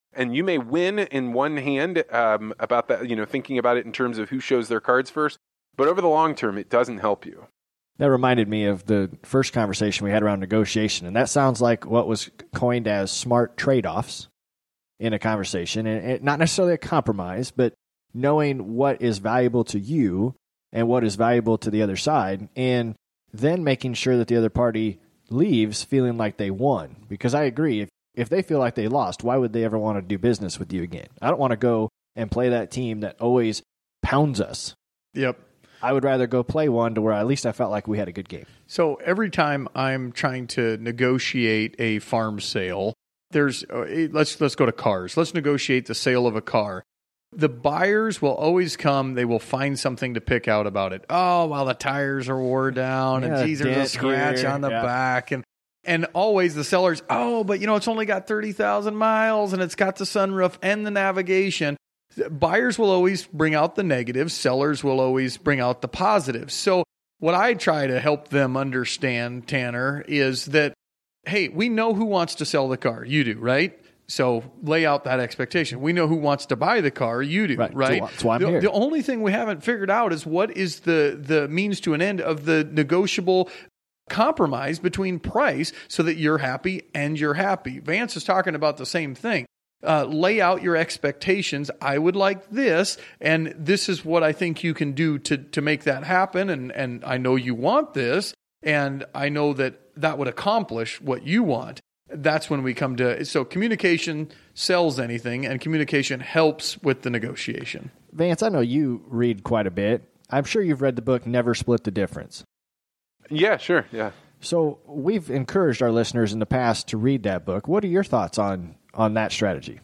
And you may win in one hand about that, thinking about it in terms of who shows their cards first. But over the long term, it doesn't help you. That reminded me of the first conversation we had around negotiation. And that sounds like what was coined as smart trade-offs in a conversation. And not necessarily a compromise, but knowing what is valuable to you and what is valuable to the other side. And then making sure that the other party leaves feeling like they won. Because I agree, if they feel like they lost, why would they ever want to do business with you again? I don't want to go and play that team that always pounds us. Yep. I would rather go play one to where at least I felt like we had a good game. So every time I'm trying to negotiate a farm sale, let's go to cars. Let's negotiate the sale of a car. The buyers will always come. They will find something to pick out about it. Oh, well, the tires are wore down, and geez, there's a scratch on the back, and always the sellers. Oh, but it's only got 30,000 miles, and it's got the sunroof and the navigation. Buyers will always bring out the negatives. Sellers will always bring out the positives. So what I try to help them understand, Tanner, is that, hey, we know who wants to sell the car. You do, right? So lay out that expectation. We know who wants to buy the car. You do, right? That's why I'm here. The only thing we haven't figured out is what is the means to an end of the negotiable compromise between price so that you're happy and you're happy. Vance is talking about the same thing. Lay out your expectations. I would like this, and this is what I think you can do to make that happen. And I know you want this, and I know that would accomplish what you want. That's when we come to, so communication sells anything, and communication helps with the negotiation. Vance, I know you read quite a bit. I'm sure you've read the book Never Split the Difference. Yeah, sure. Yeah. So we've encouraged our listeners in the past to read that book. What are your thoughts on that strategy?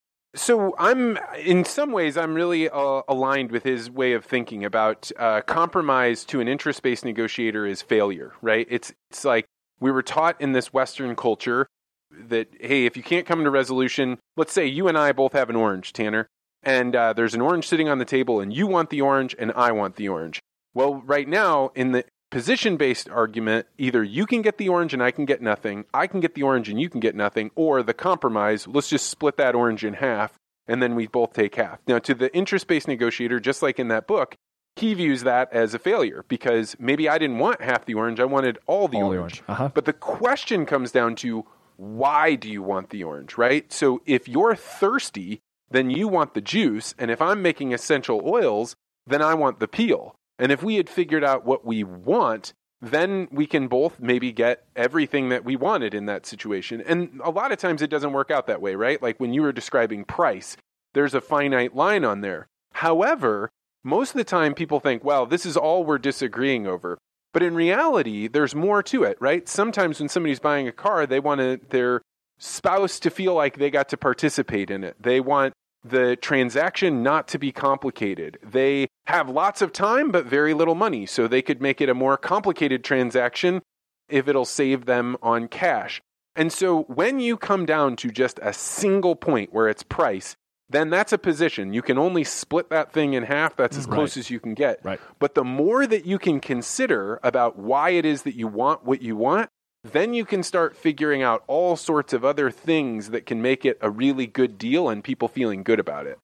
So in some ways, I'm really aligned with his way of thinking about compromise to an interest-based negotiator is failure, right? It's like we were taught in this Western culture that, hey, if you can't come to resolution, let's say you and I both have an orange, Tanner, and there's an orange sitting on the table, and you want the orange and I want the orange. Well, right now, in the position-based argument, either you can get the orange and I can get nothing, I can get the orange and you can get nothing, or the compromise, let's just split that orange in half, and then we both take half. Now, to the interest-based negotiator, just like in that book, he views that as a failure because maybe I didn't want half the orange, I wanted all the orange. Uh-huh. But the question comes down to, why do you want the orange, right? So if you're thirsty, then you want the juice, and if I'm making essential oils, then I want the peel. And if we had figured out what we want, then we can both maybe get everything that we wanted in that situation. And a lot of times it doesn't work out that way, right? Like when you were describing price, there's a finite line on there. However, most of the time people think, well, this is all we're disagreeing over. But in reality, there's more to it, right? Sometimes when somebody's buying a car, they want their spouse to feel like they got to participate in it. They want the transaction not to be complicated. They have lots of time, but very little money. So they could make it a more complicated transaction if it'll save them on cash. And so when you come down to just a single point where it's price, then that's a position. You can only split that thing in half. That's as close as you can get. Right. But the more that you can consider about why it is that you want what you want, then you can start figuring out all sorts of other things that can make it a really good deal and people feeling good about it.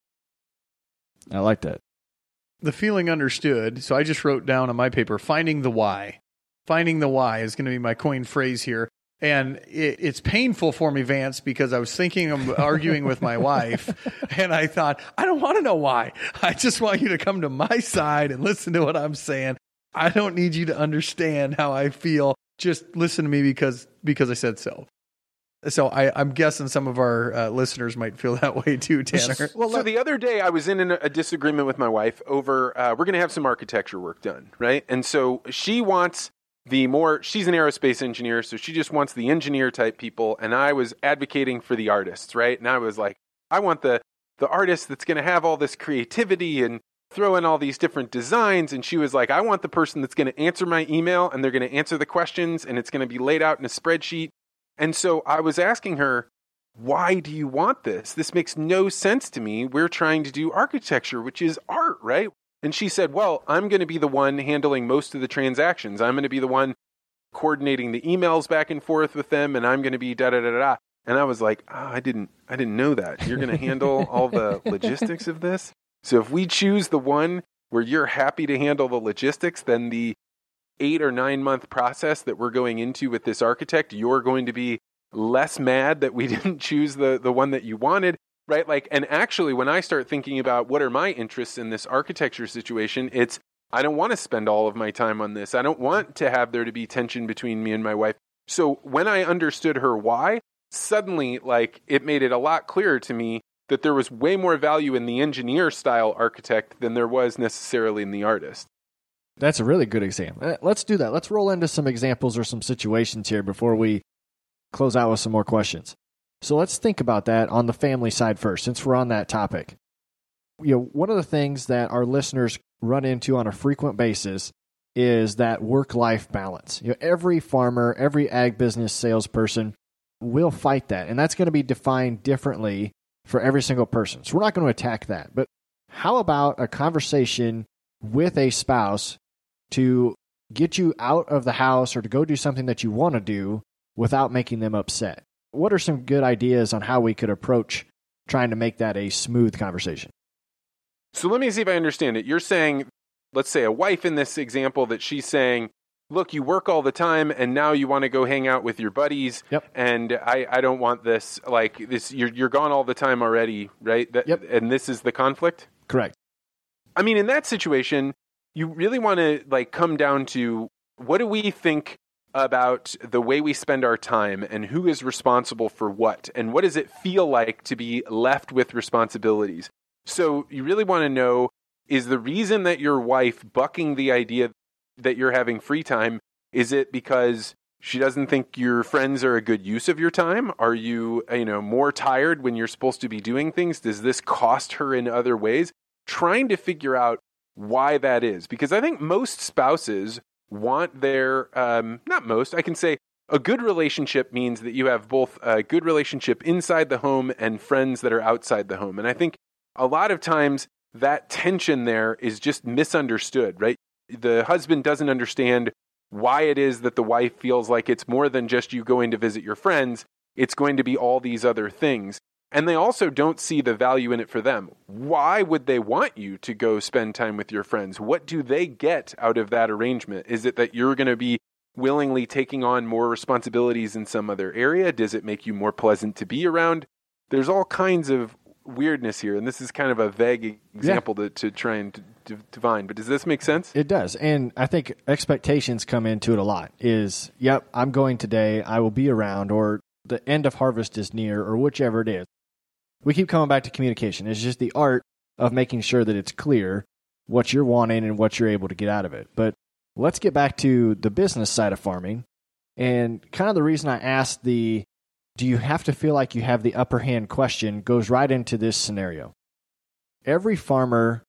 I like that. The feeling understood. So I just wrote down on my paper, finding the why. Finding the why is going to be my coined phrase here. And it's painful for me, Vance, because I was thinking of arguing with my wife, and I thought, I don't want to know why. I just want you to come to my side and listen to what I'm saying. I don't need you to understand how I feel. Just listen to me because I said so. So I'm guessing some of our listeners might feel that way too, Tanner. Well, so the other day I was in a disagreement with my wife over, we're going to have some architecture work done, right? And so she wants she's an aerospace engineer, so she just wants the engineer type people, and I was advocating for the artists, right? And I was like, I want the artist that's going to have all this creativity and throw in all these different designs, and she was like, I want the person that's going to answer my email, and they're going to answer the questions, and it's going to be laid out in a spreadsheet. And so I was asking her, why do you want this? This makes no sense to me. We're trying to do architecture, which is art, right? And she said, well, I'm going to be the one handling most of the transactions. I'm going to be the one coordinating the emails back and forth with them, and I'm going to be da-da-da-da-da. And I was like, I didn't know that. You're going to handle all the logistics of this? So if we choose the one where you're happy to handle the logistics, then the 8 or 9 month process that we're going into with this architect, you're going to be less mad that we didn't choose the one that you wanted, right? Like, and actually, when I start thinking about what are my interests in this architecture situation, it's, I don't want to spend all of my time on this. I don't want to have there to be tension between me and my wife. So when I understood her why, suddenly, like, it made it a lot clearer to me that there was way more value in the engineer style architect than there was necessarily in the artist. That's a really good example. Let's do that. Let's roll into some examples or some situations here before we close out with some more questions. So let's think about that on the family side first, since we're on that topic. One of the things that our listeners run into on a frequent basis is that work-life balance. Every farmer, every ag business salesperson will fight that, and that's going to be defined differently for every single person. So we're not going to attack that. But how about a conversation with a spouse to get you out of the house or to go do something that you want to do without making them upset? What are some good ideas on how we could approach trying to make that a smooth conversation? So let me see if I understand it. You're saying, let's say a wife in this example, that she's saying, look, you work all the time and now you want to go hang out with your buddies. Yep. And I don't want this, like this, you're gone all the time already, right? Yep. And this is the conflict? Correct. I mean, in that situation, you really want to like come down to, what do we think about the way we spend our time and who is responsible for what? And what does it feel like to be left with responsibilities? So you really want to know, is the reason that your wife bucking the idea that you're having free time, is it because she doesn't think your friends are a good use of your time? Are you, more tired when you're supposed to be doing things? Does this cost her in other ways? Trying to figure out why that is. Because I think most spouses want their, not most, I can say a good relationship means that you have both a good relationship inside the home and friends that are outside the home. And I think a lot of times that tension there is just misunderstood, right? The husband doesn't understand why it is that the wife feels like it's more than just you going to visit your friends. It's going to be all these other things. And they also don't see the value in it for them. Why would they want you to go spend time with your friends? What do they get out of that arrangement? Is it that you're going to be willingly taking on more responsibilities in some other area? Does it make you more pleasant to be around? There's all kinds of weirdness here, and this is kind of a vague example to try and divine, but does this make sense? It does, and I think expectations come into it a lot. Is, yep, I'm going today, I will be around, or the end of harvest is near, or whichever it is. We keep coming back to communication. It's just the art of making sure that it's clear what you're wanting and what you're able to get out of it. But let's get back to the business side of farming, and kind of the reason I asked do you have to feel like you have the upper hand question goes right into this scenario. Every farmer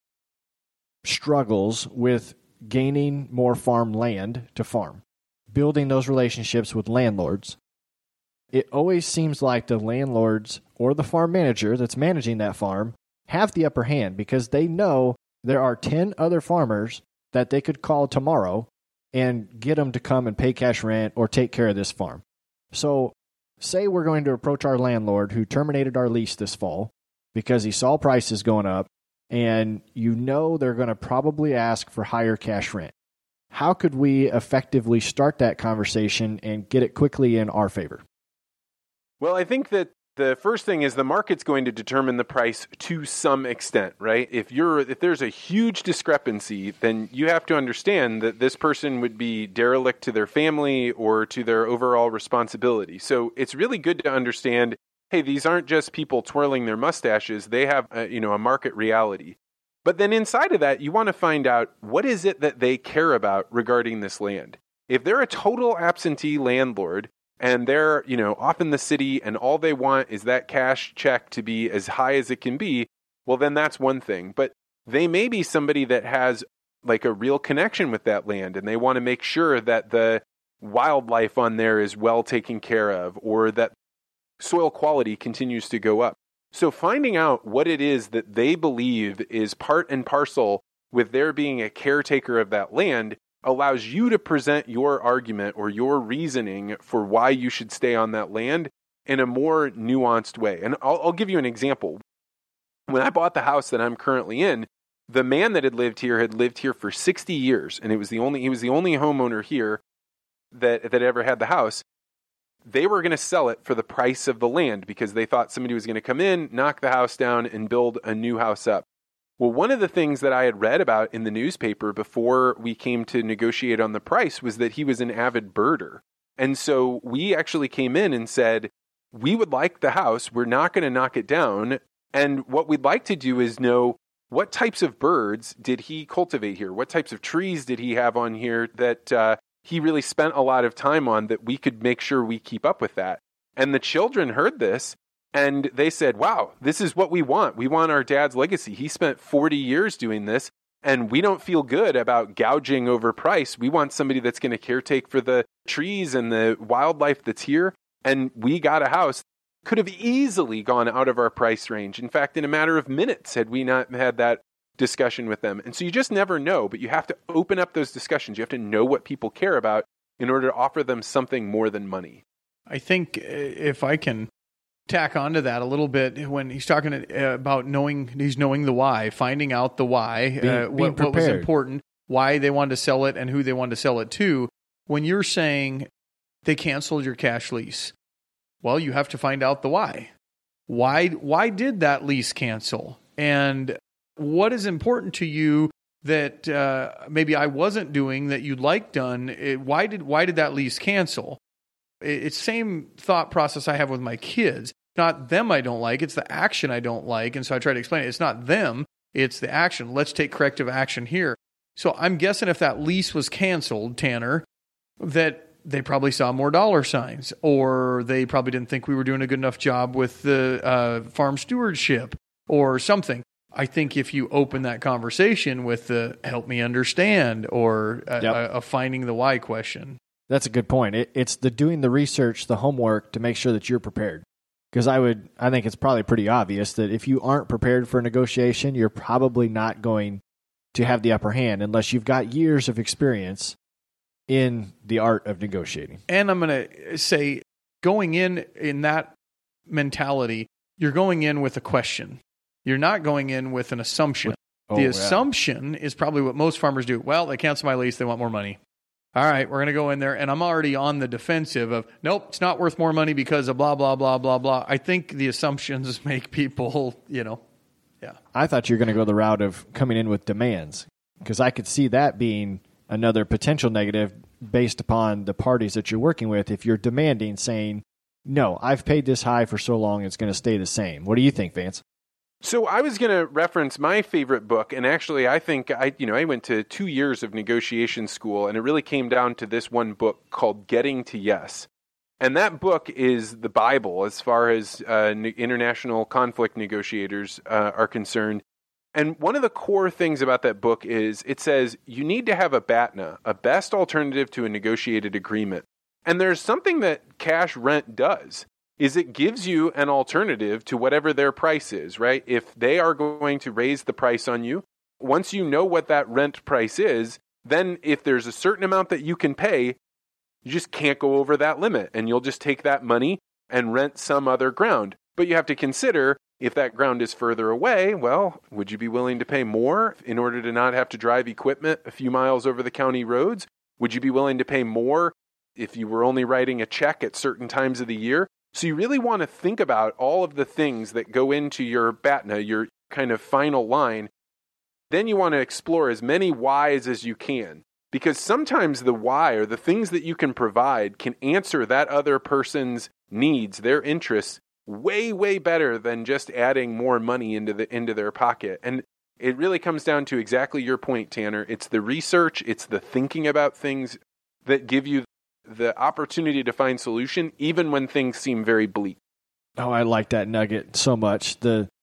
struggles with gaining more farm land to farm, building those relationships with landlords. It always seems like the landlords or the farm manager that's managing that farm have the upper hand because they know there are 10 other farmers that they could call tomorrow and get them to come and pay cash rent or take care of this farm. So say we're going to approach our landlord who terminated our lease this fall because he saw prices going up, and they're going to probably ask for higher cash rent. How could we effectively start that conversation and get it quickly in our favor? Well, I think that the first thing is the market's going to determine the price to some extent, right? If there's a huge discrepancy, then you have to understand that this person would be derelict to their family or to their overall responsibility. So it's really good to understand, hey, these aren't just people twirling their mustaches. They have a market reality. But then inside of that, you want to find out, what is it that they care about regarding this land? If they're a total absentee landlord, and they're, off in the city and all they want is that cash check to be as high as it can be, well, then that's one thing. But they may be somebody that has like a real connection with that land, and they want to make sure that the wildlife on there is well taken care of, or that soil quality continues to go up. So finding out what it is that they believe is part and parcel with their being a caretaker of that land allows you to present your argument or your reasoning for why you should stay on that land in a more nuanced way. And I'll give you an example. When I bought the house that I'm currently in, the man that had lived here for 60 years, and he was the only homeowner here that ever had the house. They were going to sell it for the price of the land because they thought somebody was going to come in, knock the house down, and build a new house up. Well, one of the things that I had read about in the newspaper before we came to negotiate on the price was that he was an avid birder. And so we actually came in and said, we would like the house. We're not going to knock it down. And what we'd like to do is know what types of birds did he cultivate here? What types of trees did he have on here that he really spent a lot of time on, that we could make sure we keep up with that? And the children heard this and they said, wow, this is what we want. We want our dad's legacy. He spent 40 years doing this and we don't feel good about gouging over price. We want somebody that's going to caretake for the trees and the wildlife that's here. And we got a house. Could have easily gone out of our price range. In fact, in a matter of minutes, had we not had that discussion with them. And so you just never know, but you have to open up those discussions. You have to know what people care about in order to offer them something more than money. I think if I can tack onto that a little bit, when he's talking about knowing the why, finding out the why, what was important, why they wanted to sell it and who they wanted to sell it to. When you're saying they canceled your cash lease, well, you have to find out the why. Why did that lease cancel? And what is important to you that maybe I wasn't doing that you'd like done? Why did that lease cancel? It's the same thought process I have with my kids. Not them I don't like, it's the action I don't like. And so I try to explain it. It's not them, it's the action. Let's take corrective action here. So I'm guessing if that lease was canceled, Tanner, that they probably saw more dollar signs, or they probably didn't think we were doing a good enough job with the farm stewardship or something. I think if you open that conversation with the help me understand or a finding the why question. That's a good point. It's the doing the research, the homework to make sure that you're prepared. Because I think it's probably pretty obvious that if you aren't prepared for a negotiation, you're probably not going to have the upper hand unless you've got years of experience in the art of negotiating. And I'm going to say, going in that mentality, you're going in with a question. You're not going in with an assumption. The assumption is probably what most farmers do. Well, they cancel my lease, they want more money. All right, we're going to go in there, and I'm already on the defensive of, nope, it's not worth more money because of blah, blah, blah, blah, blah. I think the assumptions make people, yeah. I thought you were going to go the route of coming in with demands, because I could see that being another potential negative based upon the parties that you're working with. If you're demanding, saying, no, I've paid this high for so long, it's going to stay the same. What do you think, Vance? So I was going to reference my favorite book, and actually I think I went to 2 years of negotiation school, and it really came down to this one book called Getting to Yes. And that book is the Bible as far as international conflict negotiators are concerned. And one of the core things about that book is it says you need to have a BATNA, a best alternative to a negotiated agreement. And there's something that cash rent does, is it gives you an alternative to whatever their price is, right? If they are going to raise the price on you, once you know what that rent price is, then if there's a certain amount that you can pay, you just can't go over that limit, and you'll just take that money and rent some other ground. But you have to consider, if that ground is further away, well, would you be willing to pay more in order to not have to drive equipment a few miles over the county roads? Would you be willing to pay more if you were only writing a check at certain times of the year? So you really want to think about all of the things that go into your BATNA, your kind of final line. Then you want to explore as many whys as you can, because sometimes the why, or the things that you can provide, can answer that other person's needs, their interests, way, way better than just adding more money into their pocket. And it really comes down to exactly your point, Tanner. It's the research, it's the thinking about things that give you the opportunity to find solution, even when things seem very bleak. Oh, I like that nugget so much.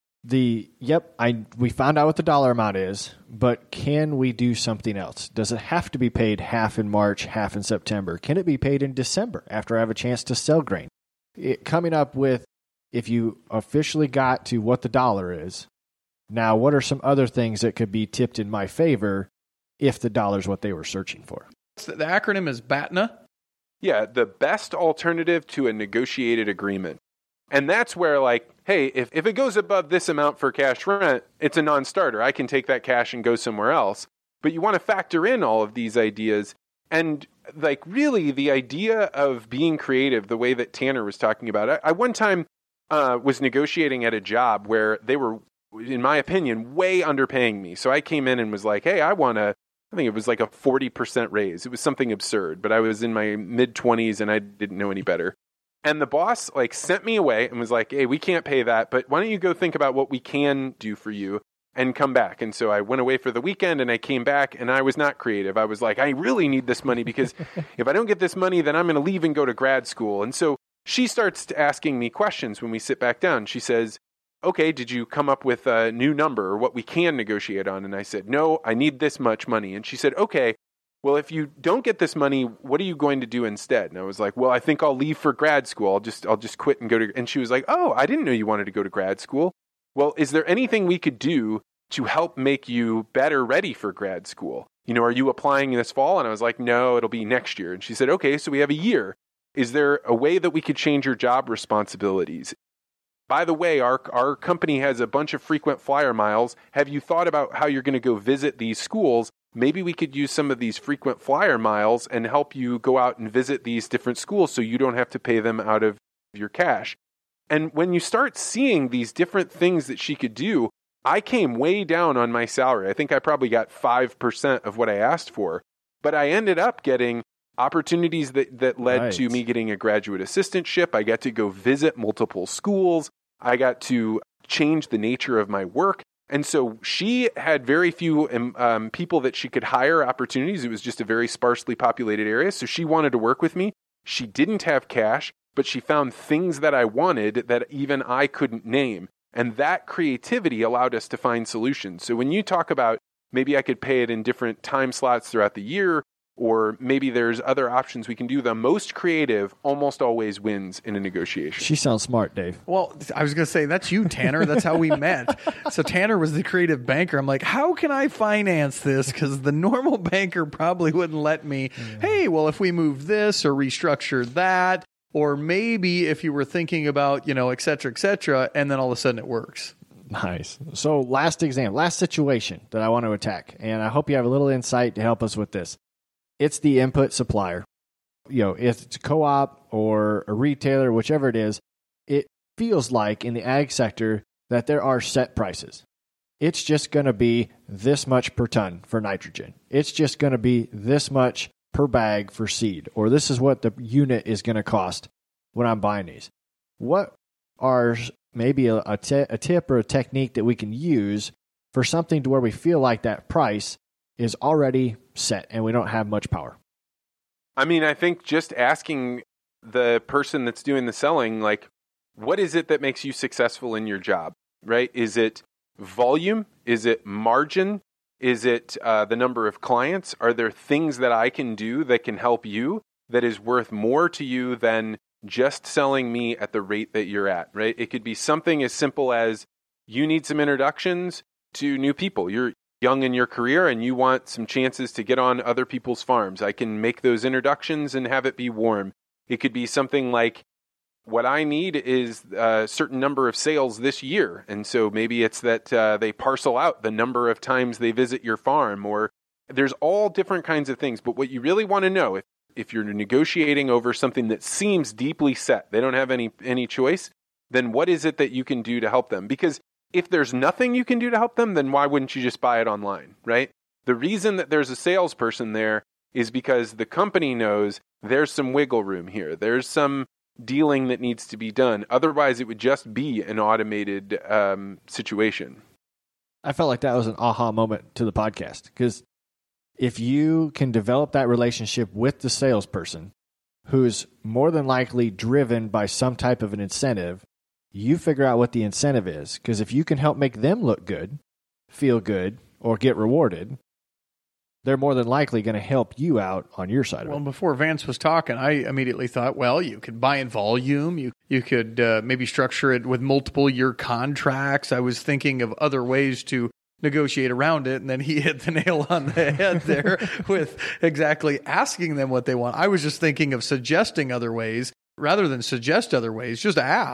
We found out what the dollar amount is, but can we do something else? Does it have to be paid half in March, half in September? Can it be paid in December after I have a chance to sell grain? Coming up with, if you officially got to what the dollar is, now what are some other things that could be tipped in my favor if the dollar is what they were searching for? So the acronym is BATNA? Yeah, the best alternative to a negotiated agreement. And that's where, like, hey, if it goes above this amount for cash rent, it's a non-starter. I can take that cash and go somewhere else. But you want to factor in all of these ideas. And, like, really the idea of being creative, the way that Tanner was talking about, I one time was negotiating at a job where they were, in my opinion, way underpaying me. So I came in and was like, hey, I think it was like a 40% raise. It was something absurd, but I was in my mid-20s and I didn't know any better. And the boss like sent me away and was like, hey, we can't pay that, but why don't you go think about what we can do for you and come back? And so I went away for the weekend and I came back and I was not creative. I was like, I really need this money because if I don't get this money, then I'm going to leave and go to grad school. And so she starts asking me questions when we sit back down. She says, okay, did you come up with a new number or what we can negotiate on? And I said, no, I need this much money. And she said, okay, well, if you don't get this money, what are you going to do instead? And I was like, well, I think I'll leave for grad school. I'll just quit and go to, and she was like, oh, I didn't know you wanted to go to grad school. Well, is there anything we could do to help make you better ready for grad school? You know, are you applying this fall? And I was like, no, it'll be next year. And she said, okay, so we have a year. Is there a way that we could change your job responsibilities? By the way, our company has a bunch of frequent flyer miles. Have you thought about how you're going to go visit these schools? Maybe we could use some of these frequent flyer miles and help you go out and visit these different schools so you don't have to pay them out of your cash. And when you start seeing these different things that she could do, I came way down on my salary. I think I probably got 5% of what I asked for, but I ended up getting opportunities that led to me getting a graduate assistantship. I got to go visit multiple schools. I got to change the nature of my work. And so she had very few people that she could hire opportunities. It was just a very sparsely populated area. So she wanted to work with me. She didn't have cash, but she found things that I wanted that even I couldn't name. And that creativity allowed us to find solutions. So when you talk about maybe I could pay it in different time slots throughout the year, or maybe there's other options we can do, the most creative almost always wins in a negotiation. She sounds smart, Dave. Well, I was going to say, that's you, Tanner. That's how we met. So Tanner was the creative banker. I'm like, how can I finance this? Because the normal banker probably wouldn't let me. Hey, well, if we move this or restructure that, or maybe if you were thinking about, et cetera, and then all of a sudden it works. Nice. So last situation that I want to attack, and I hope you have a little insight to help us with this. It's the input supplier. If it's a co-op or a retailer, whichever it is, it feels like in the ag sector that there are set prices. It's just going to be this much per ton for nitrogen. It's just going to be this much per bag for seed, or this is what the unit is going to cost when I'm buying these. What are maybe a tip or a technique that we can use for something to where we feel like that price is already set and we don't have much power? I mean, I think just asking the person that's doing the selling, like, what is it that makes you successful in your job, right? Is it volume? Is it margin? Is it the number of clients? Are there things that I can do that can help you that is worth more to you than just selling me at the rate that you're at, right? It could be something as simple as you need some introductions to new people. You're young in your career and you want some chances to get on other people's farms. I can make those introductions and have it be warm. It could be something like, what I need is a certain number of sales this year. And so maybe it's that they parcel out the number of times they visit your farm, or there's all different kinds of things. But what you really want to know, if you're negotiating over something that seems deeply set, they don't have any choice, then what is it that you can do to help them? Because if there's nothing you can do to help them, then why wouldn't you just buy it online, right? The reason that there's a salesperson there is because the company knows there's some wiggle room here. There's some dealing that needs to be done. Otherwise, it would just be an automated situation. I felt like that was an aha moment to the podcast, because if you can develop that relationship with the salesperson who's more than likely driven by some type of an incentive, you figure out what the incentive is. Because if you can help make them look good, feel good, or get rewarded, they're more than likely going to help you out on your side of it. Well, before Vance was talking, I immediately thought, well, you could buy in volume. You could maybe structure it with multiple year contracts. I was thinking of other ways to negotiate around it, and then he hit the nail on the head there with exactly asking them what they want. I was just thinking of suggesting other ways rather than suggest other ways, just ask.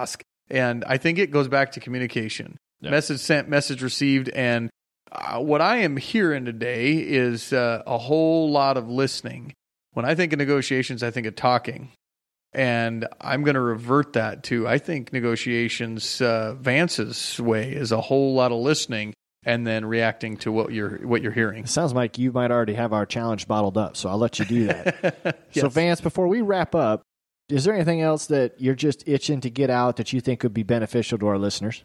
And I think it goes back to communication. Yeah. Message sent, message received. And what I am hearing today is a whole lot of listening. When I think of negotiations, I think of talking. And I'm going to revert that to, I think negotiations, Vance's way is a whole lot of listening and then reacting to what you're hearing. It sounds like you might already have our challenge bottled up, so I'll let you do that. Yes. So Vance, before we wrap up, is there anything else that you're just itching to get out that you think could be beneficial to our listeners?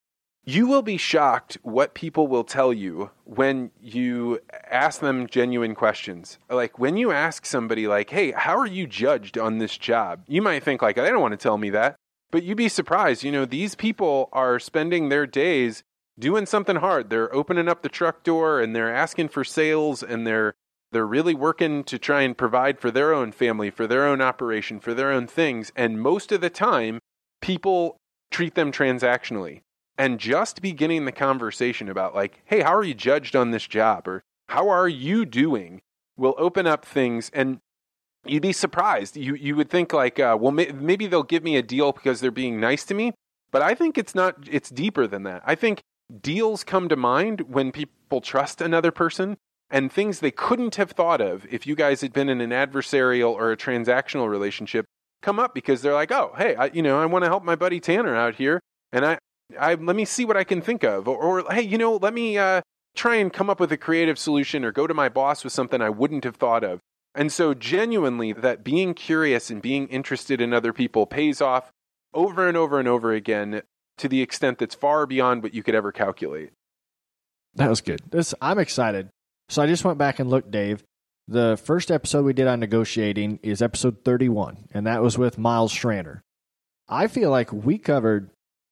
You will be shocked what people will tell you when you ask them genuine questions. Like when you ask somebody like, hey, how are you judged on this job? You might think like, they don't want to tell me that, but you'd be surprised. These people are spending their days doing something hard. They're opening up the truck door and they're asking for sales and they're really working to try and provide for their own family, for their own operation, for their own things. And most of the time, people treat them transactionally. And just beginning the conversation about like, hey, how are you judged on this job? Or how are you doing? Will open up things. And you'd be surprised. You would think like, maybe they'll give me a deal because they're being nice to me. But I think it's deeper than that. I think deals come to mind when people trust another person and things they couldn't have thought of if you guys had been in an adversarial or a transactional relationship come up because they're like, oh, hey, I want to help my buddy Tanner out here. And I let me see what I can think of. Or hey, let me try and come up with a creative solution or go to my boss with something I wouldn't have thought of. And so genuinely that being curious and being interested in other people pays off over and over and over again to the extent that's far beyond what you could ever calculate. That was good. I'm excited. So I just went back and looked, Dave. The first episode we did on negotiating is episode 31, and that was with Miles Schraner. I feel like we covered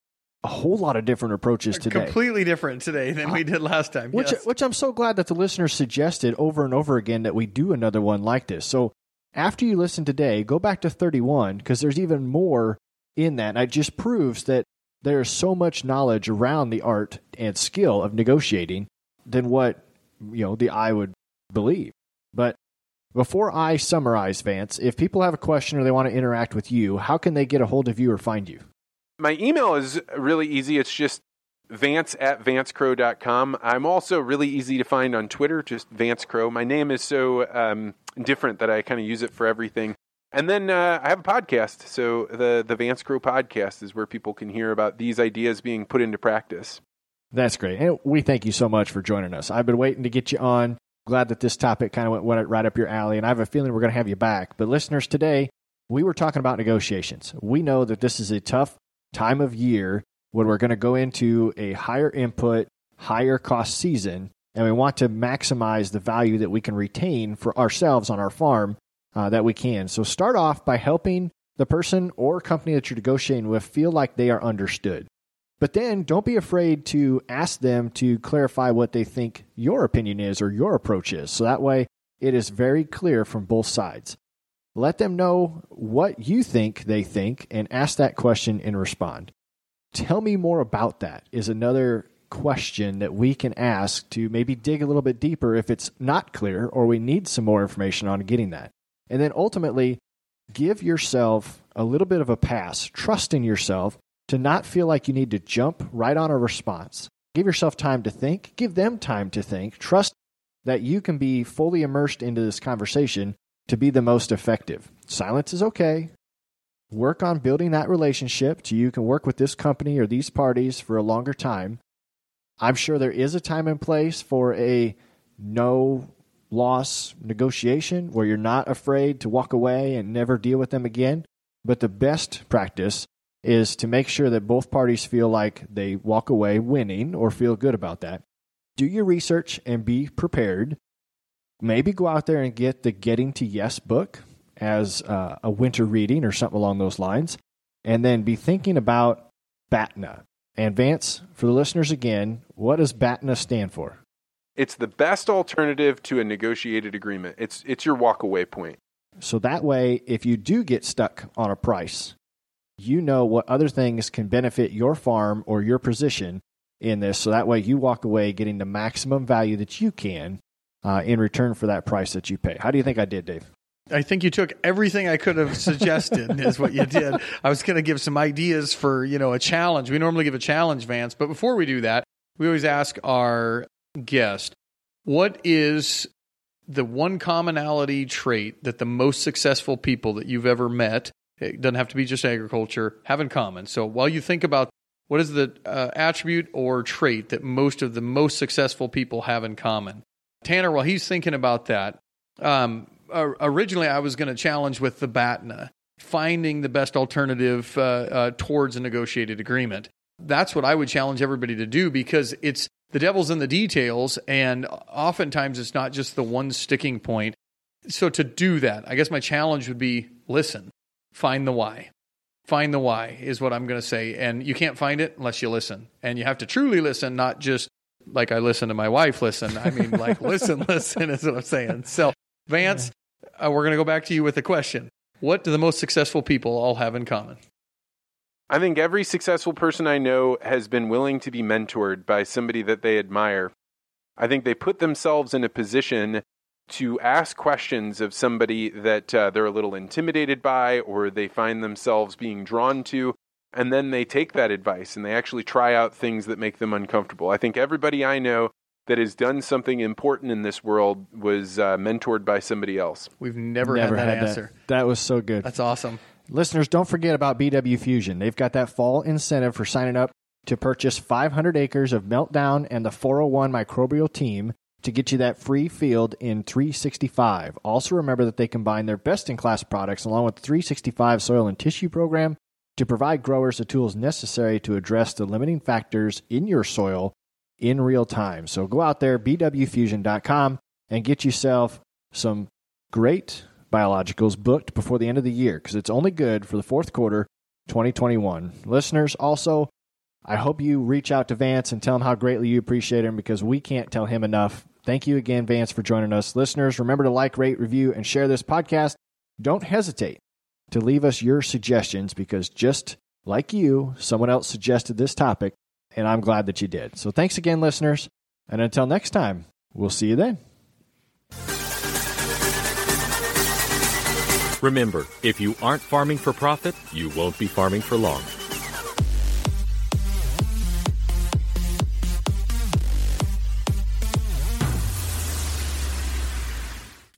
a whole lot of different approaches today. Completely different today than we did last time. Which I'm so glad that the listeners suggested over and over again that we do another one like this. So after you listen today, go back to 31 because there's even more in that. And it just proves that there's so much knowledge around the art and skill of negotiating than what the eye would believe. But before I summarize, Vance, if people have a question or they want to interact with you, how can they get a hold of you or find you? My email is really easy. It's just vance@vancecrow.com. I'm also really easy to find on Twitter, just Vance Crow. My name is so different that I kind of use it for everything. And then I have a podcast. So the Vance Crow podcast is where people can hear about these ideas being put into practice. That's great. And we thank you so much for joining us. I've been waiting to get you on. Glad that this topic kind of went right up your alley, and I have a feeling we're going to have you back. But listeners, today we were talking about negotiations. We know that this is a tough time of year when we're going to go into a higher input, higher cost season, and we want to maximize the value that we can retain for ourselves on our farm that we can. So start off by helping the person or company that you're negotiating with feel like they are understood. But then don't be afraid to ask them to clarify what they think your opinion is or your approach is. So that way it is very clear from both sides. Let them know what you think they think and ask that question and respond. Tell me more about that is another question that we can ask to maybe dig a little bit deeper if it's not clear or we need some more information on getting that. And then ultimately, give yourself a little bit of a pass, trust in yourself to not feel like you need to jump right on a response. Give yourself time to think. Give them time to think. Trust that you can be fully immersed into this conversation to be the most effective. Silence is okay. Work on building that relationship so you can work with this company or these parties for a longer time. I'm sure there is a time and place for a no-loss negotiation where you're not afraid to walk away and never deal with them again. But the best practice is to make sure that both parties feel like they walk away winning or feel good about that. Do your research and be prepared. Maybe go out there and get the Getting to Yes book as a winter reading or something along those lines. And then be thinking about BATNA. And Vance, for the listeners again, what does BATNA stand for? It's the best alternative to a negotiated agreement. It's your walkaway point. So that way, if you do get stuck on a price, you know what other things can benefit your farm or your position in this. So that way you walk away getting the maximum value that you can in return for that price that you pay. How do you think I did, Dave? I think you took everything I could have suggested is what you did. I was going to give some ideas for, a challenge. We normally give a challenge, Vance, but before we do that, we always ask our guest, what is the one commonality trait that the most successful people that you've ever met, it doesn't have to be just agriculture, have in common? So while you think about what is the attribute or trait that most of the most successful people have in common, Tanner, while he's thinking about that, originally I was going to challenge with the BATNA, finding the best alternative towards a negotiated agreement. That's what I would challenge everybody to do, because it's the devil's in the details, and oftentimes it's not just the one sticking point. So to do that, I guess my challenge would be listen, find the why. Find the why is what I'm going to say, and you can't find it unless you listen. And you have to truly listen, not just like I listen to my wife listen. I mean, like listen is what I'm saying. So Vance, we're going to go back to you with a question. What do the most successful people all have in common? I think every successful person I know has been willing to be mentored by somebody that they admire. I think they put themselves in a position to ask questions of somebody that they're a little intimidated by, or they find themselves being drawn to, and then they take that advice and they actually try out things that make them uncomfortable. I think everybody I know that has done something important in this world was mentored by somebody else. We've never had that answer. That was so good. That's awesome. Listeners, don't forget about BW Fusion. They've got that fall incentive for signing up to purchase 500 acres of Meltdown and the 401 microbial team to get you that free field in 365. Also remember that they combine their best-in-class products along with the 365 soil and tissue program to provide growers the tools necessary to address the limiting factors in your soil in real time. So go out there, bwfusion.com, and get yourself some great biologicals booked before the end of the year, because it's only good for the fourth quarter 2021. Listeners, also, I hope you reach out to Vance and tell him how greatly you appreciate him, because we can't tell him enough. Thank you again, Vance, for joining us. Listeners, remember to like, rate, review, and share this podcast. Don't hesitate to leave us your suggestions, because just like you, someone else suggested this topic, and I'm glad that you did. So thanks again, listeners, and until next time, we'll see you then. Remember, if you aren't farming for profit, you won't be farming for long.